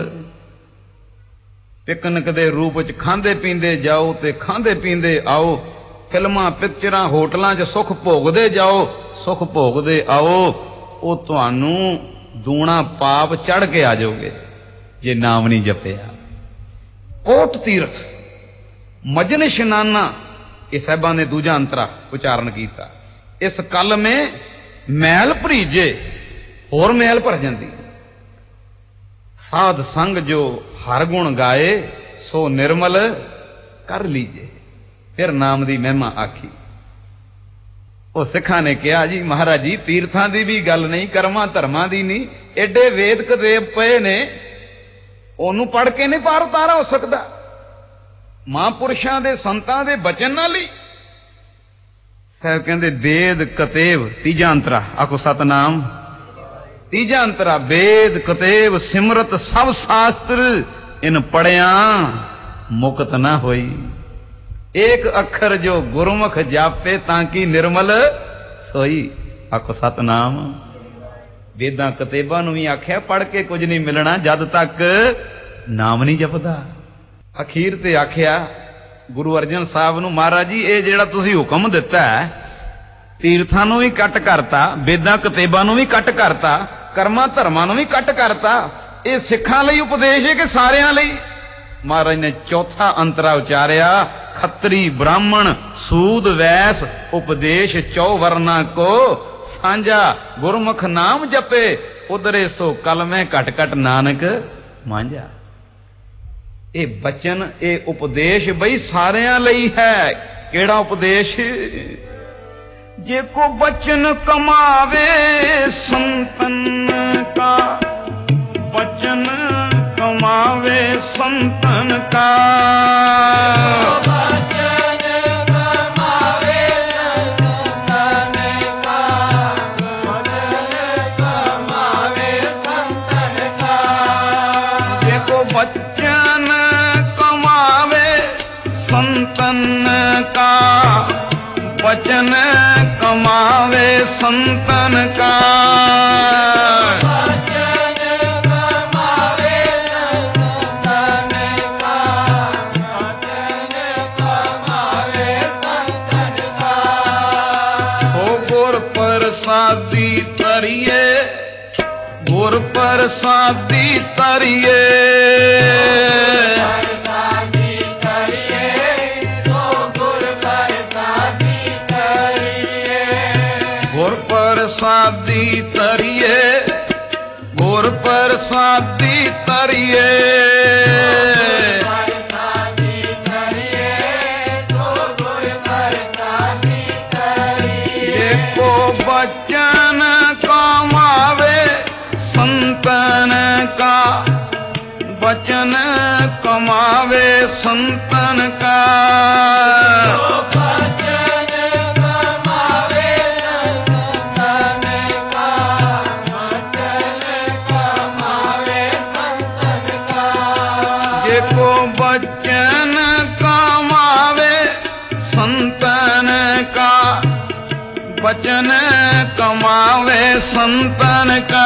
पिकनिक दे रूप च खांदे पींदे जाओ ते खांदे पींदे आओ, फिल्मां पिक्चरां होटलां च सुख भोगदे जाओ सुख भोगदे आओ, वो तुहानू दूना पाप चढ़ के आ जाओगे जे नाम नहीं जपिया। कोट तीर्थ मजन इशनाना, ये साहबा ने दूजा अंतरा उच्चारण किया। इस कल में मैल भरीजे होर मैल भर जाती। साध संग जो हर गुण गाए सो निर्मल कर लीजे, फिर नाम दी महिमा आखी। ਉਹ ਸਿੱਖਾਂ ਨੇ ਕਿਹਾ ਜੀ ਮਹਾਰਾਜ ਜੀ ਤੀਰਥਾਂ ਦੀ ਵੀ ਗੱਲ ਨਹੀਂ, ਕਰਮਾਂ ਧਰਮਾਂ ਦੀ ਨਹੀਂ, ਏਡੇ ਵੇਦ ਕਤੇਬ ਪਏ ਨੇ, ਉਹਨੂੰ ਪੜ੍ਹ ਕੇ ਨਹੀਂ ਪਾਰ ਉਤਾਰਾ ਹੋ ਸਕਦਾ। ਮਹਾਂਪੁਰਸ਼ਾਂ ਦੇ ਸੰਤਾਂ ਦੇ ਬਚਨ ਨਾਲ ਹੀ ਸਾਹਿਬ ਕਹਿੰਦੇ ਵੇਦ ਕਤੇਬ ਤੀਜਾ ਅੰਤਰਾ, ਆਖੋ ਸਤਨਾਮ। ਤੀਜਾ ਅੰਤਰਾ ਵੇਦ ਕਤੇਬ ਸਿਮਰਤ ਸਭ ਸ਼ਾਸਤਰ, ਇਨ ਪੜਿਆ ਮੁਕਤ ਨਾ ਹੋਈ। ਇੱਕ ਅੱਖਰ ਜੋ ਗੁਰਮੁਖ ਜਾਪੇ ਤਾਂ ਕੀ ਨਿਰਮਲ ਸੋਈ, ਆਖੋ ਸਤਨਾਮ। ਵੇਦਾਂ ਕਤੇਬਾਂ ਨੂੰ ਵੀ ਆਖਿਆ ਪੜ੍ਹ ਕੇ ਕੁਝ ਨਹੀਂ ਮਿਲਣਾ ਜਦ ਤੱਕ ਨਾਮ ਨਹੀਂ ਜਪਦਾ। ਅਖੀਰ ਤੇ ਆਖਿਆ ਗੁਰੂ ਅਰਜਨ ਸਾਹਿਬ ਨੂੰ, ਮਹਾਰਾਜ ਜੀ ਇਹ ਜਿਹੜਾ ਤੁਸੀਂ ਹੁਕਮ ਦਿੱਤਾ ਹੈ, ਤੀਰਥਾਂ ਨੂੰ ਵੀ ਕੱਟ ਕਰਤਾ, ਵੇਦਾਂ ਕਤੇਬਾਂ ਨੂੰ ਵੀ ਕੱਟ ਕਰਤਾ, ਕਰਮਾਂ ਧਰਮਾਂ ਨੂੰ ਵੀ ਕੱਟ ਕਰਤਾ, ਇਹ ਸਿੱਖਾਂ ਲਈ ਉਪਦੇਸ਼ ਹੈ ਕਿ ਸਾਰਿਆਂ ਲਈ? ਮਹਾਰਾਜ ਨੇ ਚੌਥਾ ਅੰਤਰਾ ਉਚਾਰਿਆ, ਖੱਤਰੀ ਬ੍ਰਾਹਮਣ ਸੂਦ ਵੈਸ ਉਪਦੇਸ਼ ਚੌ ਵਰਨਾ ਕੋ ਸਾਂਝਾ, ਗੁਰਮੁਖ ਨਾਮ ਜਪੇ ਉਦਰੇ ਸੋ ਕਲਮੇ ਘਟ ਘਟ ਨਾਨਕ ਮਾਂਝਾ। ਇਹ ਬਚਨ, ਇਹ ਉਪਦੇਸ਼ ਬਈ ਸਾਰਿਆਂ ਲਈ ਹੈ। ਕਿਹੜਾ ਉਪਦੇਸ਼? ਜੇ ਕੋ ਬਚਨ ਕਮਾਵੇ ਸੰਤਨ ਕਾ, ਬਚਨ ਕਮਾਵੇ ਸੰਤਨ ਕਾ, ਬਚਨ ਕਮਾਵੇ ਸੰਤਨ ਕਾ, ਬਚਨ ਕਮਾਵੇ ਸੰਤਨ ਕਾ। ਜੇ ਕੋ ਬਚਨ ਕਮਾਵੇ ਸੰਤਨ ਕਾ, बचन कमावे संतन का, बचन कमावे संतन का, बचन कमावे संतन का। हो गुर प्रसादी तरिए, गुर प्रसादी तरिए, प्रसादी तरिए, गुर प्रसादी तरिए, प्रसादी तरिए, तो गुर प्रसादी तरिए। को बचन कमावे संतन का, बचन कमावे संतन का, को बचन कमावे संतन का, बचन कमावे संतन का,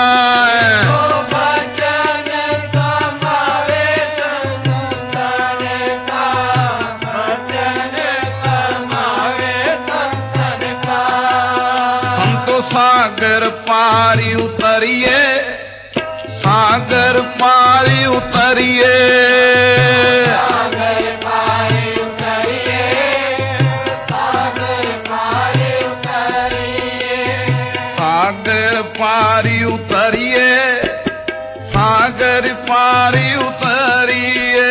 बचन कमावे संतन का, बचन कमावे संतन का। संतो सागर पारी उतरिए, सागर पारी उतरिए, सागर पारी उतरिए, सागर पारी उतरिए, सागर पारी उतरिए, सागर पारी उतरिए,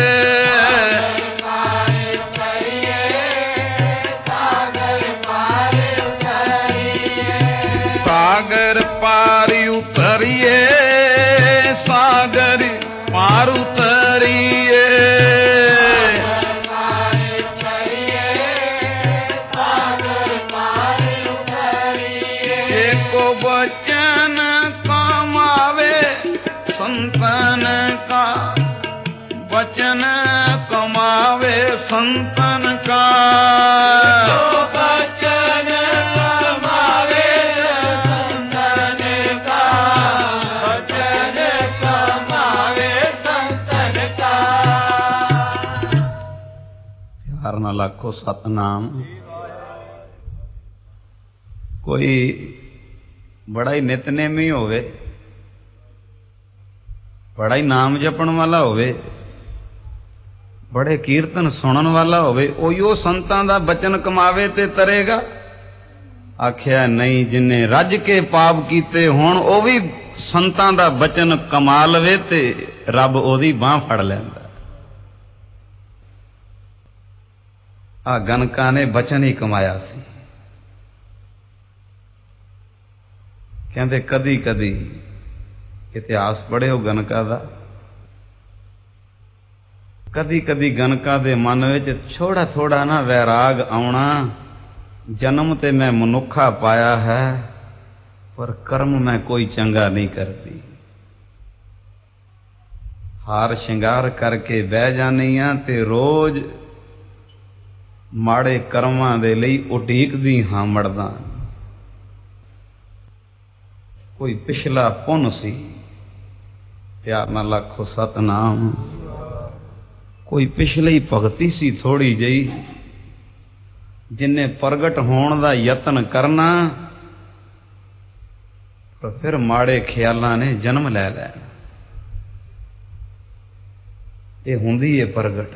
सागर पारी उतरिए, सागर पारी उतरिए, सागर पार उतरिए, सागर पार उतरिए। एको बचन कमावे संतन का, बचन कमावे संतन का, बचन कमावे संतन का, बचन कमावे संतन का। प्यार ना लाखो सतनाम। कोई बड़ा ही नितनेमी होवे, बड़ा ही नाम जपण वाला होवे, बड़े कीर्तन सुनन वाला होवे, ओयो संतां दा बचन कमावे ते तरेगा? आख्या नहीं, जिन्हें रज के पाप कीते होण ओ भी संतां दा बचन कमा लवे ते रब ओदी बांह फड़ लैंदा। आ गणकां ने बचन ही कमाया सी, कहते कदी कदी इतिहास पढ़िओ गणका दा, कदी कदी गणका दे मन विच थोड़ा थोड़ा ना वैराग आउणा, जन्म ते मैं मनुखा पाया है पर कर्म मैं कोई चंगा नहीं करती। हार शिंगार करके बह जानी हाँ ते रोज माड़े कर्मां दे लई उਡੀਕਦੀ हाँ मरदा। कोई पिछला पुन सी, प्यार नाल आखो सतनाम, कोई पिछली भगती सी थोड़ी जही, जिन्हें प्रगट होने का यत्न करना पर फिर माड़े ख्यालां ने जन्म लै लैना। ये हुंदी है प्रगट।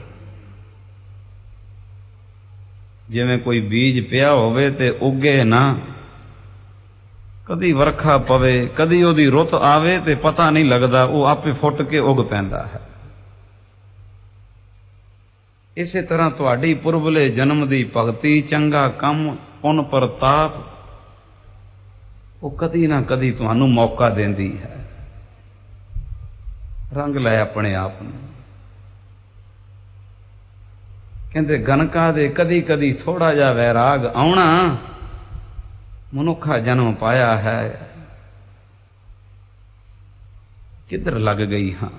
जिवें कोई बीज पिया होवे ते उगे ना, कदी वरखा पवे कदी ओदी रुत आवे ते पता नहीं लगता, वो आपे फुट के उग पैंदा है। इसे तरह तुहाडी पुरबले जन्म दी भगती, चंगा कम, पुन प्रताप वो कदी ना कदी तुहानू मौका देंदी है। रंग लै अपने आप नूं। कहते गणका दे कदी कदी थोड़ा जा वैराग आउणा, मनुखा जन्म पाया है। किधर लग गई हाँ।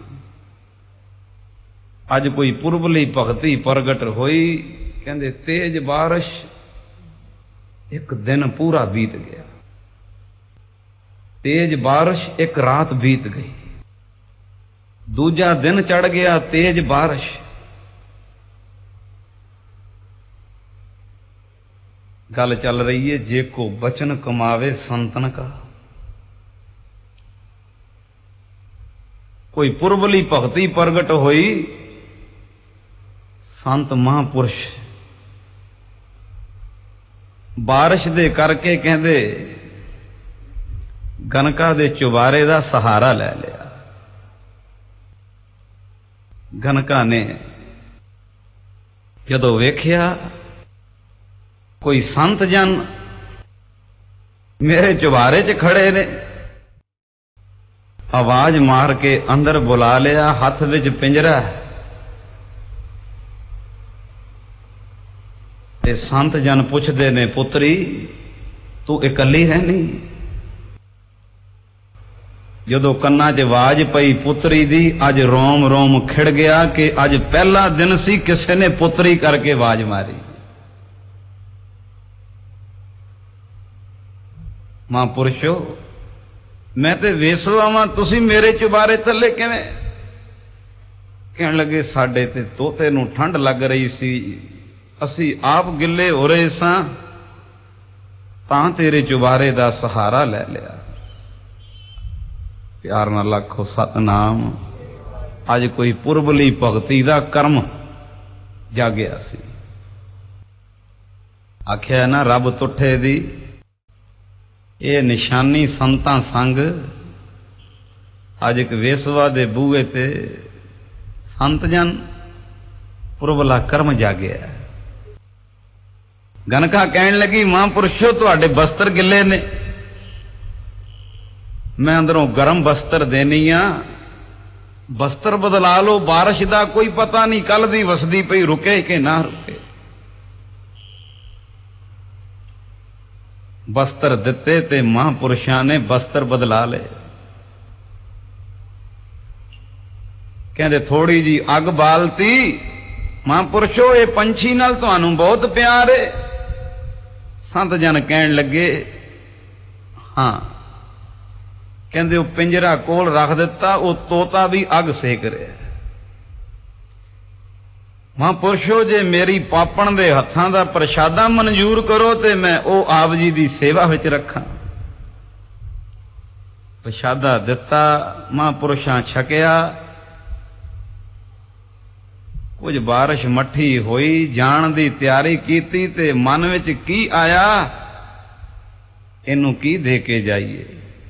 अज कोई पुरबली भगती प्रगट होई, कहते तेज बारिश, एक दिन पूरा बीत गया। तेज बारिश एक रात बीत गई, दूजा दिन चढ़ गया तेज बारिश। गल चल रही है जे को बचन कमावे संतन का। कोई पुरबली भगती प्रगट होई, संत महापुरुष बारिश दे करके कहते गणका दे चुबारे दा सहारा ले लिया। गणका ने जदों वेख्या कोई संत जन मेरे चुबारे च खड़े ने, आवाज मार के अंदर बुला लिया। हथ विच पिंजरा ते संत जन पुछदे ने पुत्री तू इकल्ली रहनी? जदों कन्ना च आवाज पई पुत्री दी, अज रोम रोम खिड़ गया कि अज पहला दिन सी किसी ने पुत्री करके आवाज मारी। महापुरुषो मैं ते वेसवा वां, तुसी मेरे चुबारे थल्ले किवें? कहण लगे साडे ते तोते नूं ठंड लग रही सी, असी आप गिले हो रहे सां तां तेरे चुबारे दा सहारा ले लिया। प्यार नाल आखो सतनाम। अज कोई पुरबली भगती दा कर्म जागया सी। आख्या ना रब तुठे दी, ये निशानी संतां संग। अज एक वेसवा दे बूहे ते संत जन पुरबला कर्म जागया। गणका कहन लगी महापुरुषो तुहाडे बस्तर गिले ने, मैं अंदरों गर्म बस्तर देनी आ, बस्तर बदला लो। बारिश का कोई पता नहीं कल दी वसदी पई रुके कि ना रुके। बस्तर दिते ते महापुरुषां ने बस्तर बदला ले। कहते थोड़ी जी अग बालती, महापुरुषो ये पंछी नाल तुहानू बहुत प्यार है। संत जन कहन लगे हाँ। कहते वो पिंजरा कोल रख दिता, वो तोता भी अग सेक रहा। महापुरुषो जे मेरी पापण दे हत्थां दा प्रशादा मंजूर करो ते मैं ओ आप जी दी सेवा विच रखां। प्रशादा दिता, महापुरुषां छकिया। कुछ बारिश मठी होई, जान दी तैयारी कीती ते मन विच की आया, इनू की दे के जाइए।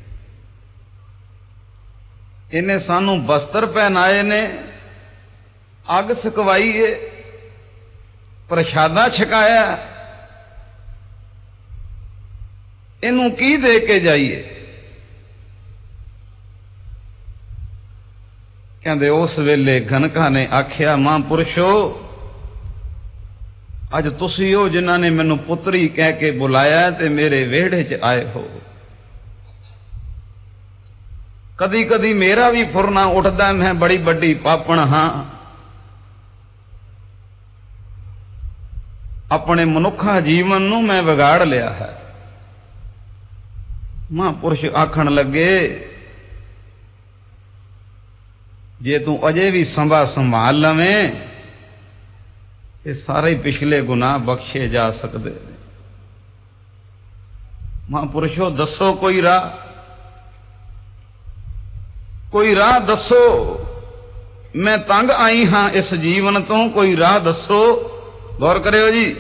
इन्हें सानू बस्तर पहनाए ने, अग सकवाई है, प्रशादा छकाया, इनू की दे के जाइए। ਕਹਿੰਦੇ ਉਸ ਵੇਲੇ ਗਨਕਾਂ ਨੇ ਆਖਿਆ, ਮਹਾਂਪੁਰਸ਼ੋ, ਅੱਜ ਤੁਸੀਂ ਹੋ ਜਿਨ੍ਹਾਂ ਨੇ ਮੈਨੂੰ ਪੁੱਤਰੀ ਕਹਿ ਕੇ ਬੁਲਾਇਆ ਤੇ ਮੇਰੇ ਵਿਹੜੇ 'ਚ ਆਏ ਹੋ। ਕਦੀ ਕਦੀ ਮੇਰਾ ਵੀ ਫੁਰਨਾ ਉੱਠਦਾ, ਮੈਂ ਬੜੀ ਵੱਡੀ ਪਾਪਣ ਹਾਂ, ਆਪਣੇ ਮਨੁੱਖਾ ਜੀਵਨ ਨੂੰ ਮੈਂ ਵਿਗਾੜ ਲਿਆ ਹੈ। ਮਹਾਂਪੁਰਸ਼ ਆਖਣ ਲੱਗੇ, ਜੇ ਤੂੰ ਅਜੇ ਵੀ ਸੰਭਾ ਸੰਭਾਲ ਲਵੇਂ, ਇਹ ਸਾਰੇ ਪਿਛਲੇ ਗੁਨਾਹ ਬਖਸ਼ੇ ਜਾ ਸਕਦੇ ਨੇ। ਮਹਾਂਪੁਰਸ਼ੋ, ਦੱਸੋ ਕੋਈ ਰਾਹ, ਕੋਈ ਰਾਹ ਦੱਸੋ, ਮੈਂ ਤੰਗ ਆਈ ਹਾਂ ਇਸ ਜੀਵਨ ਤੋਂ, ਕੋਈ ਰਾਹ ਦੱਸੋ। ਗੌਰ ਕਰਿਓ ਜੀ,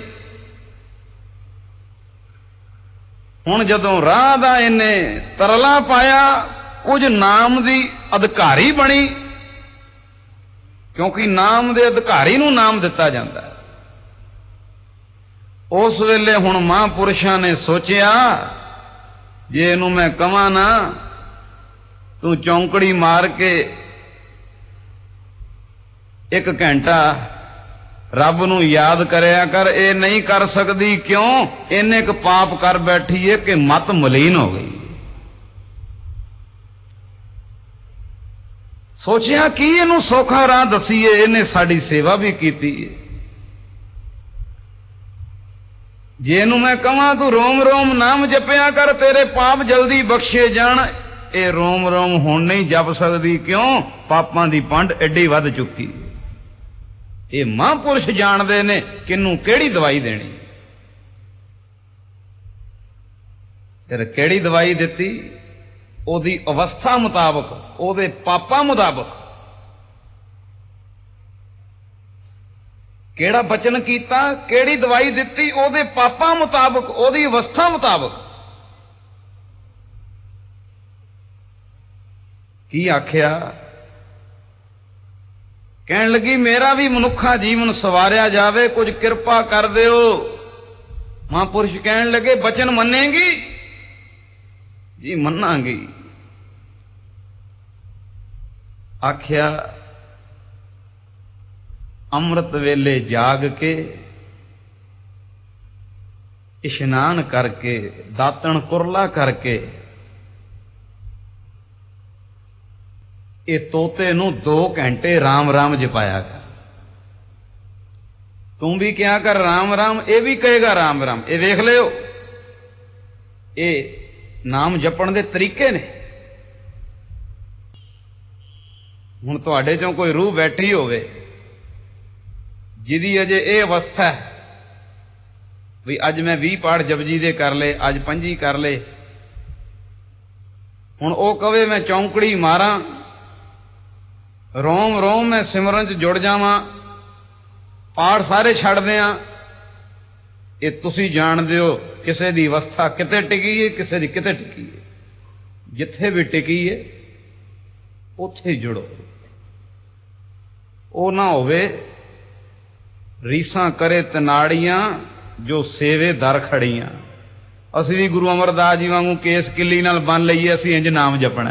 ਹੁਣ ਜਦੋਂ ਰਾਹ ਦਾ ਇਹਨੇ ਤਰਲਾ ਪਾਇਆ, ਕੁਝ ਨਾਮ ਦੀ ਅਧਿਕਾਰੀ ਬਣੀ, ਕਿਉਂਕਿ ਨਾਮ ਦੇ ਅਧਿਕਾਰੀ ਨੂੰ ਨਾਮ ਦਿੱਤਾ ਜਾਂਦਾ ਹੈ। ਉਸ ਵੇਲੇ ਹੁਣ ਮਹਾਂਪੁਰਸ਼ਾਂ ਨੇ ਸੋਚਿਆ, ਜੇ ਇਹਨੂੰ ਮੈਂ ਕਵਾਂ ਨਾ ਤੂੰ ਚੌਂਕੜੀ ਮਾਰ ਕੇ ਇੱਕ ਘੰਟਾ ਰੱਬ ਨੂੰ ਯਾਦ ਕਰਿਆ ਕਰ, ਇਹ ਨਹੀਂ ਕਰ ਸਕਦੀ। ਕਿਉਂ? ਇਹਨੇ ਇੱਕ ਪਾਪ ਕਰ ਬੈਠੀ ਏ ਕਿ ਮਤ ਮਲੀਨ ਹੋ ਗਈ। ਸੋਚਿਆ ਕੀ ਇਹਨੂੰ ਸੌਖਾ ਰਾਹ ਦਸੀਏ, ਇਹਨੇ ਸਾਡੀ ਸੇਵਾ ਵੀ ਕੀਤੀ ਏ। ਜੇ ਇਹਨੂੰ ਮੈਂ ਕਹਾਂ ਤੂੰ ਰੋਮ ਰੋਮ ਨਾਮ ਜਪਿਆ ਕਰ, ਤੇਰੇ ਪਾਪ ਜਲਦੀ ਬਖਸ਼ੇ ਜਾਣ, ਇਹ ਰੋਮ ਰੋਮ ਹੁਣ ਨਹੀਂ ਜਪ ਸਕਦੀ। ਕਿਉਂ? ਪਾਪਾਂ ਦੀ ਪੰਡ ਐਡੀ ਵੱਧ ਚੁੱਕੀ। ਇਹ ਮਹਾਂਪੁਰਸ਼ ਜਾਣਦੇ ਨੇ ਕਿਹਨੂੰ ਕਿਹੜੀ ਦਵਾਈ ਦੇਣੀ। ਫਿਰ ਕਿਹੜੀ ਦਵਾਈ ਦਿੱਤੀ? ਉਹਦੀ ਅਵਸਥਾ ਮੁਤਾਬਕ, ਉਹਦੇ ਪਾਪਾਂ ਮੁਤਾਬਕ। ਕਿਹੜਾ ਬਚਨ ਕੀਤਾ, ਕਿਹੜੀ ਦਵਾਈ ਦਿੱਤੀ? ਉਹਦੇ ਪਾਪਾਂ ਮੁਤਾਬਕ, ਉਹਦੀ ਅਵਸਥਾ ਮੁਤਾਬਕ। ਕੀ ਆਖਿਆ? ਕਹਿਣ ਲੱਗੀ, ਮੇਰਾ ਵੀ ਮਨੁੱਖਾ ਜੀਵਨ ਸਵਾਰਿਆ ਜਾਵੇ, ਕੁਝ ਕਿਰਪਾ ਕਰ ਦਿਓ। ਮਹਾਂਪੁਰਸ਼ ਕਹਿਣ ਲੱਗੇ, ਬਚਨ ਮੰਨੇਗੀ? ਜੀ ਮੰਨਾਂਗੀ। ਆਖਿਆ, ਅੰਮ੍ਰਿਤ ਵੇਲੇ ਜਾਗ ਕੇ, ਇਸ਼ਨਾਨ ਕਰਕੇ, ਦਾਤਣ ਕੁਰਲਾ ਕਰਕੇ, ਇਹ ਤੋਤੇ ਨੂੰ ਦੋ ਘੰਟੇ ਰਾਮ ਰਾਮ ਜਪਾਇਆ ਕਰ। ਤੂੰ ਵੀ ਕਿਹਾ ਕਰ ਰਾਮ ਰਾਮ, ਇਹ ਵੀ ਕਹੇਗਾ ਰਾਮ ਰਾਮ। ਇਹ ਵੇਖ ਲਿਓ, ਇਹ ਨਾਮ ਜਪਣ ਦੇ ਤਰੀਕੇ ਨੇ। ਹੁਣ ਤੁਹਾਡੇ ਚੋਂ ਕੋਈ ਰੂਹ ਬੈਠੀ ਹੋਵੇ ਜਿਹਦੀ ਅਜੇ ਇਹ ਅਵਸਥਾ ਹੈ ਵੀ ਅੱਜ ਮੈਂ ਵੀਹ ਪਾਠ ਜਪਜੀ ਦੇ ਕਰ ਲਏ, ਅੱਜ ਪੰਜੀ ਕਰ ਲਏ। ਹੁਣ ਉਹ ਕਵੇ ਮੈਂ ਚੌਂਕੜੀ ਮਾਰਾਂ, ਰੋਮ ਰੋਮ ਮੈਂ ਸਿਮਰਨ 'ਚ ਜੁੜ ਜਾਵਾਂ, ਪਾਠ ਸਾਰੇ ਛੱਡ ਦਿਆਂ। ਇਹ ਤੁਸੀਂ ਜਾਣਦੇ ਹੋ ਕਿਸੇ ਦੀ ਅਵਸਥਾ ਕਿਤੇ ਟਿਕੀ ਹੈ, ਕਿਸੇ ਦੀ ਕਿਤੇ ਟਿਕੀ ਹੈ। ਜਿੱਥੇ ਵੀ ਟਿਕੀ ਹੈ ਉੱਥੇ ਜੁੜੋ। ਉਹ ਨਾ ਹੋਵੇ ਰੀਸਾਂ ਕਰੇ ਤਨਾੜੀਆਂ, ਜੋ ਸੇਵੇ ਦਰ ਖੜੀਆਂ। ਅਸੀਂ ਵੀ ਗੁਰੂ ਅਮਰਦਾਸ ਜੀ ਵਾਂਗੂ ਕੇਸ ਕਿੱਲੀ ਨਾਲ ਬੰਨ ਲਈਏ, ਅਸੀਂ ਇੰਜ ਨਾਮ ਜਪਣਾ।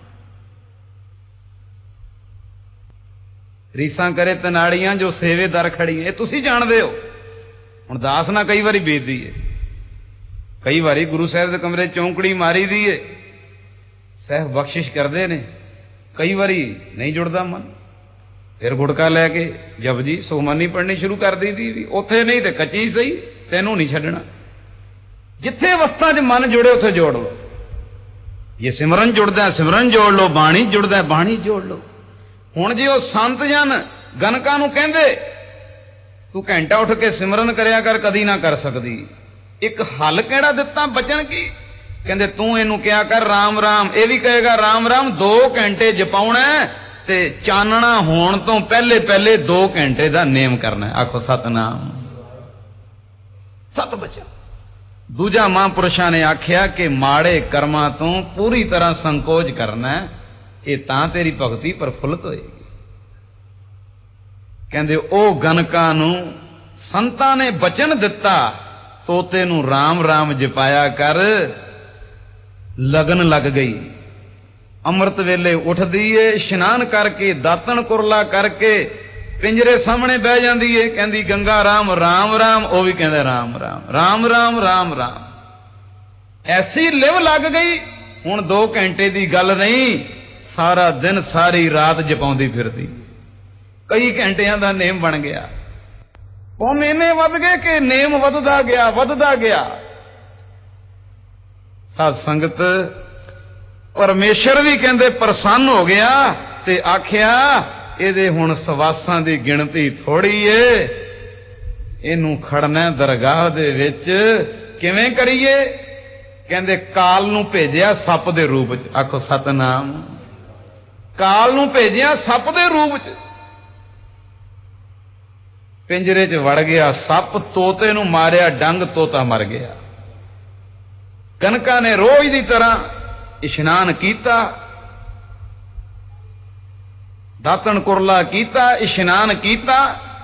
ਰੀਸਾਂ ਕਰੇ ਤਨਾੜੀਆਂ, ਜੋ ਸੇਵੇ ਦਰ ਖੜੀਆਂ। ਇਹ ਤੁਸੀਂ ਜਾਣਦੇ ਹੋ। ਹੁਣ ਦਾਸ ਨਾ ਕਈ ਵਾਰੀ ਬੀਤਦੀ ਏ, ਕਈ ਵਾਰੀ ਗੁਰੂ ਸਾਹਿਬ ਦੇ ਕਮਰੇ ਚੌਂਕੜੀ ਮਾਰੀ ਦੀ ਏ, ਸਾਹਿਬ ਬਖਸ਼ਿਸ਼ ਕਰਦੇ ਨੇ, ਕਈ ਵਾਰੀ ਨਹੀਂ ਜੁੜਦਾ ਮਨ, ਫਿਰ ਗੁੜਕਾ ਲੈ ਕੇ ਜਪਜੀ ਸੁਖਮਨੀ ਪੜ੍ਹਨੀ ਸ਼ੁਰੂ ਕਰ ਦਈਦੀ ਵੀ। ਉੱਥੇ ਨਹੀਂ ਤੇ ਕੱਚੀ ਸਹੀ, ਤੈਨੂੰ ਨਹੀਂ ਛੱਡਣਾ। ਜਿੱਥੇ ਅਵਸਥਾ 'ਚ ਮਨ ਜੁੜੇ ਉੱਥੇ ਜੋੜ ਲਓ। ਜੇ ਸਿਮਰਨ ਜੁੜਦਾ ਸਿਮਰਨ ਜੋੜ ਲਓ, ਬਾਣੀ ਜੁੜਦਾ ਬਾਣੀ ਜੋੜ ਲਓ। ਹੁਣ ਜੇ ਉਹ ਸੰਤ ਜਨ ਗਨਕਾਂ ਨੂੰ ਕਹਿੰਦੇ ਤੂੰ ਘੰਟਾ ਉੱਠ ਕੇ ਸਿਮਰਨ ਕਰਿਆ ਕਰ, ਕਦੀ ਨਾ ਕਰ ਸਕਦੀ। ਇੱਕ ਹੱਲ ਕਿਹੜਾ ਦਿੱਤਾ, ਬਚਨ ਕੀ? ਕਹਿੰਦੇ ਤੂੰ ਇਹਨੂੰ ਕਿਹਾ ਕਰ ਰਾਮ ਰਾਮ, ਇਹ ਵੀ ਕਹੇਗਾ ਰਾਮ ਰਾਮ। ਦੋ ਘੰਟੇ ਜਪਾਉਣਾ ਤੇ ਚਾਨਣਾ ਹੋਣ ਤੋਂ ਪਹਿਲੇ ਪਹਿਲੇ ਦੋ ਘੰਟੇ ਦਾ ਨੇਮ ਕਰਨਾ। ਆਖੋ ਸਤਨਾਮ। ਸਤ ਬਚਨ। ਦੂਜਾ ਮਹਾਂਪੁਰਸ਼ਾਂ ਨੇ ਆਖਿਆ ਕਿ ਮਾੜੇ ਕਰਮਾਂ ਤੋਂ ਪੂਰੀ ਤਰ੍ਹਾਂ ਸੰਕੋਚ ਕਰਨਾ, ਇਹ ਤਾਂ ਤੇਰੀ ਭਗਤੀ ਪ੍ਰਫੁੱਲਤ ਹੋਏਗੀ। ਕਹਿੰਦੇ ਉਹ ਗਨਕਾਂ ਨੂੰ ਸੰਤਾਂ ਨੇ ਬਚਨ ਦਿੱਤਾ, ਤੋਤੇ ਨੂੰ ਰਾਮ ਰਾਮ ਜਪਾਇਆ ਕਰ। ਲਗਨ ਲੱਗ ਗਈ। ਅੰਮ੍ਰਿਤ ਵੇਲੇ ਉੱਠਦੀ ਏ, ਇਸ਼ਨਾਨ ਕਰਕੇ ਦਾਤਣ ਕੁਰਲਾ ਕਰਕੇ ਪਿੰਜਰੇ ਸਾਹਮਣੇ ਬਹਿ ਜਾਂਦੀ ਏ, ਕਹਿੰਦੀ ਗੰਗਾ ਰਾਮ ਰਾਮ ਰਾਮ, ਉਹ ਵੀ ਕਹਿੰਦਾ ਰਾਮ ਰਾਮ ਰਾਮ ਰਾਮ ਰਾਮ ਰਾਮ। ਐਸੀ ਲਿਵ ਲੱਗ ਗਈ, ਹੁਣ ਦੋ ਘੰਟੇ ਦੀ ਗੱਲ ਨਹੀਂ, ਸਾਰਾ ਦਿਨ ਸਾਰੀ ਰਾਤ ਜਪਾਉਂਦੀ ਫਿਰਦੀ, ਕਈ ਘੰਟਿਆਂ ਦਾ ਨੇਮ ਬਣ ਗਿਆ। ਉਹ ਮਹੀਨੇ ਵੱਧ ਗਏ ਕਿ ਨੇਮ ਵੱਧਦਾ ਗਿਆ ਵੱਧਦਾ ਗਿਆ। ਸਾਧ ਸੰਗਤ, ਪਰਮੇਸ਼ਰ ਵੀ ਕਹਿੰਦੇ ਪ੍ਰਸੰਨ ਹੋ ਗਿਆ ਤੇ ਆਖਿਆ ਇਹਦੇ ਹੁਣ ਸਵਾਸਾਂ ਦੀ ਗਿਣਤੀ ਥੋੜੀ ਏ, ਇਹਨੂੰ ਖੜਨਾ ਦਰਗਾਹ ਦੇ ਵਿੱਚ। ਕਿਵੇਂ ਕਰੀਏ? ਕਹਿੰਦੇ ਕਾਲ ਨੂੰ ਭੇਜਿਆ ਸੱਪ ਦੇ ਰੂਪ ਚ। ਆਖੋ ਸਤਨਾਮ। ਕਾਲ ਨੂੰ ਭੇਜਿਆ ਸੱਪ ਦੇ ਰੂਪ ਚ, ਪਿੰਜਰੇ ਚ ਵੜ ਗਿਆ ਸੱਪ, ਤੋਤੇ ਨੂੰ ਮਾਰਿਆ ਡੰਗ, ਤੋਤਾ ਮਰ ਗਿਆ। ਕਨਕਾਂ ਨੇ ਰੋਜ਼ ਦੀ ਤਰ੍ਹਾਂ ਇਸ਼ਨਾਨ ਕੀਤਾ, ਦਾਤਣ ਕੁਰਲਾ ਕੀਤਾ, ਇਸ਼ਨਾਨ ਕੀਤਾ।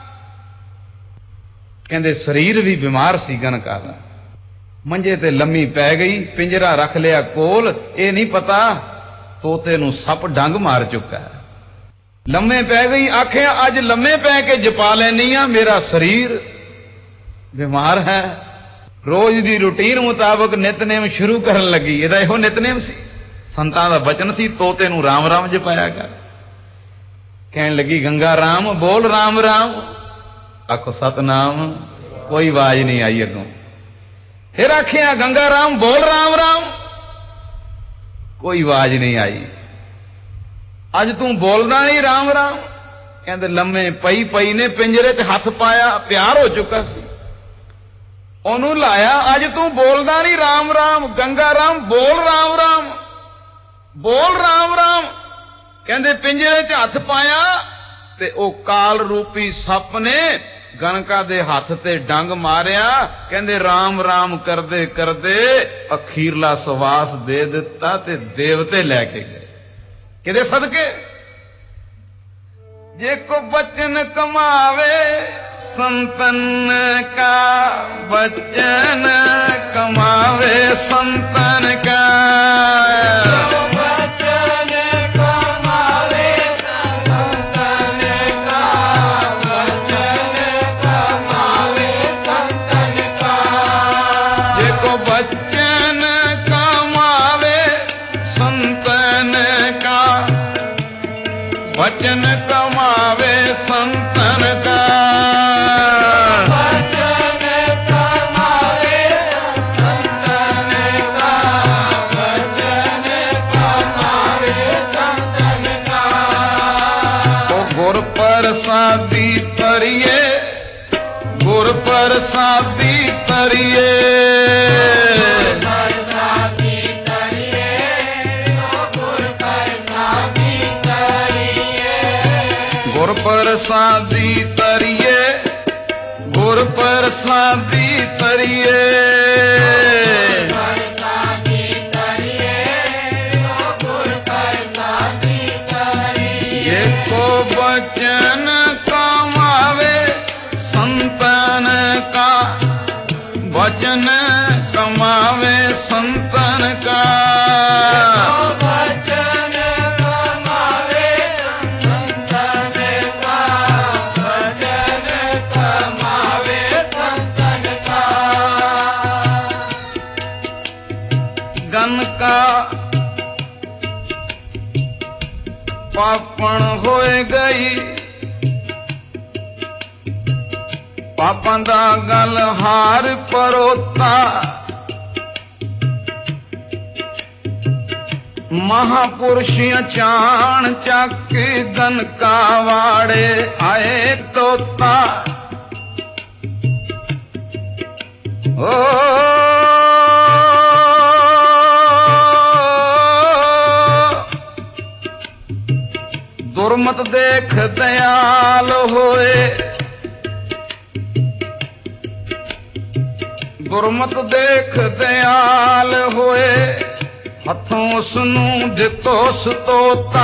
ਕਹਿੰਦੇ ਸਰੀਰ ਵੀ ਬਿਮਾਰ ਸੀ ਕਨਕਾਂ ਦਾ, ਮੰਜੇ ਤੇ ਲੰਮੀ ਪੈ ਗਈ, ਪਿੰਜਰਾ ਰੱਖ ਲਿਆ ਕੋਲ, ਇਹ ਨਹੀਂ ਪਤਾ ਤੋਤੇ ਨੂੰ ਸੱਪ ਡੰਗ ਮਾਰ ਚੁੱਕਾ ਹੈ। ਲੰਮੇ ਪੈ ਗਈ, ਆਖਿਆ ਅੱਜ ਲੰਮੇ ਪੈ ਕੇ ਜਪਾ ਲੈਣੀ ਆ, ਮੇਰਾ ਸਰੀਰ ਬਿਮਾਰ ਹੈ। ਰੋਜ਼ ਦੀ ਰੁਟੀਨ ਮੁਤਾਬਕ ਨਿਤਨੇਮ ਸ਼ੁਰੂ ਕਰਨ ਲੱਗੀ। ਇਹਦਾ ਇਹੋ ਨਿਤਨੇਮ ਸੀ, ਸੰਤਾਂ ਦਾ ਬਚਨ ਸੀ, ਤੋਤੇ ਨੂੰ ਰਾਮ ਰਾਮ ਜਪਾਇਆ ਕਰ। ਕਹਿਣ ਲੱਗੀ ਗੰਗਾ ਰਾਮ ਬੋਲ ਰਾਮ ਰਾਮ। ਆਖੋ ਸਤਨਾਮ। ਕੋਈ ਆਵਾਜ਼ ਨਹੀਂ ਆਈ ਅੱਗੋਂ। ਫਿਰ ਆਖਿਆ ਗੰਗਾ ਰਾਮ ਬੋਲ ਰਾਮ ਰਾਮ, ਕੋਈ ਆਵਾਜ਼ ਨਹੀਂ ਆਈ। ਅੱਜ ਤੂੰ ਬੋਲਦਾ ਨਹੀਂ ਰਾਮ ਰਾਮ? ਕਹਿੰਦੇ ਲੰਮੇ ਪਈ ਪਈ ਨੇ ਪਿੰਜਰੇ 'ਚ ਹੱਥ ਪਾਇਆ, ਪਿਆਰ ਹੋ ਚੁੱਕਾ ਸੀ, ਉਹਨੂੰ ਲਾਇਆ। ਅੱਜ ਤੂੰ ਬੋਲਦਾ ਨਹੀਂ ਰਾਮ ਰਾਮ, ਗੰਗਾ ਰਾਮ ਬੋਲ ਰਾਮ ਰਾਮ, ਬੋਲ ਰਾਮ ਰਾਮ। ਕਹਿੰਦੇ ਪਿੰਜਰੇ 'ਚ ਹੱਥ ਪਾਇਆ ਤੇ ਉਹ ਕਾਲ ਰੂਪੀ ਸੱਪ ਨੇ ਗਨਕਾ ਦੇ ਹੱਥ ਤੇ ਡੰਗ ਮਾਰਿਆ। ਕਹਿੰਦੇ ਰਾਮ ਰਾਮ ਕਰਦੇ ਕਰਦੇ ਅਖੀਰਲਾ ਸਵਾਸ ਦੇ ਦਿੱਤਾ ਤੇ ਦੇਵਤੇ ਲੈ ਕੇ ਗਏ। ਕਿਹਦੇ ਸਦਕੇ? ਜੇ ਕੋ ਬਚਨ ਕਮਾਵੇ ਸੰਤਨ ਕਾ, ਬਚਨ ਕਮਾਵੇ ਸੰਤਨ ਕਾ, बचन कमावे संतन का, बचन कमावे संतन का, बचन कमावे संतन का। तो गुर प्रसादी करिए, गुर प्रसादी करिए, गुर प्रसादी तरिए, गुर प्रसादी तरिए, ये को बचन कमावे संतन का, बचन कमावे संतन का, गनका पापण होए गई, पापां दा गल हार परोता, महापुरुषियां चाण चक गनका वाड़े आए तोता। ओ दुर्मत देख दयाल होए, दुर्मत देख दयाल होए, हथों उसनू दितो सतोता।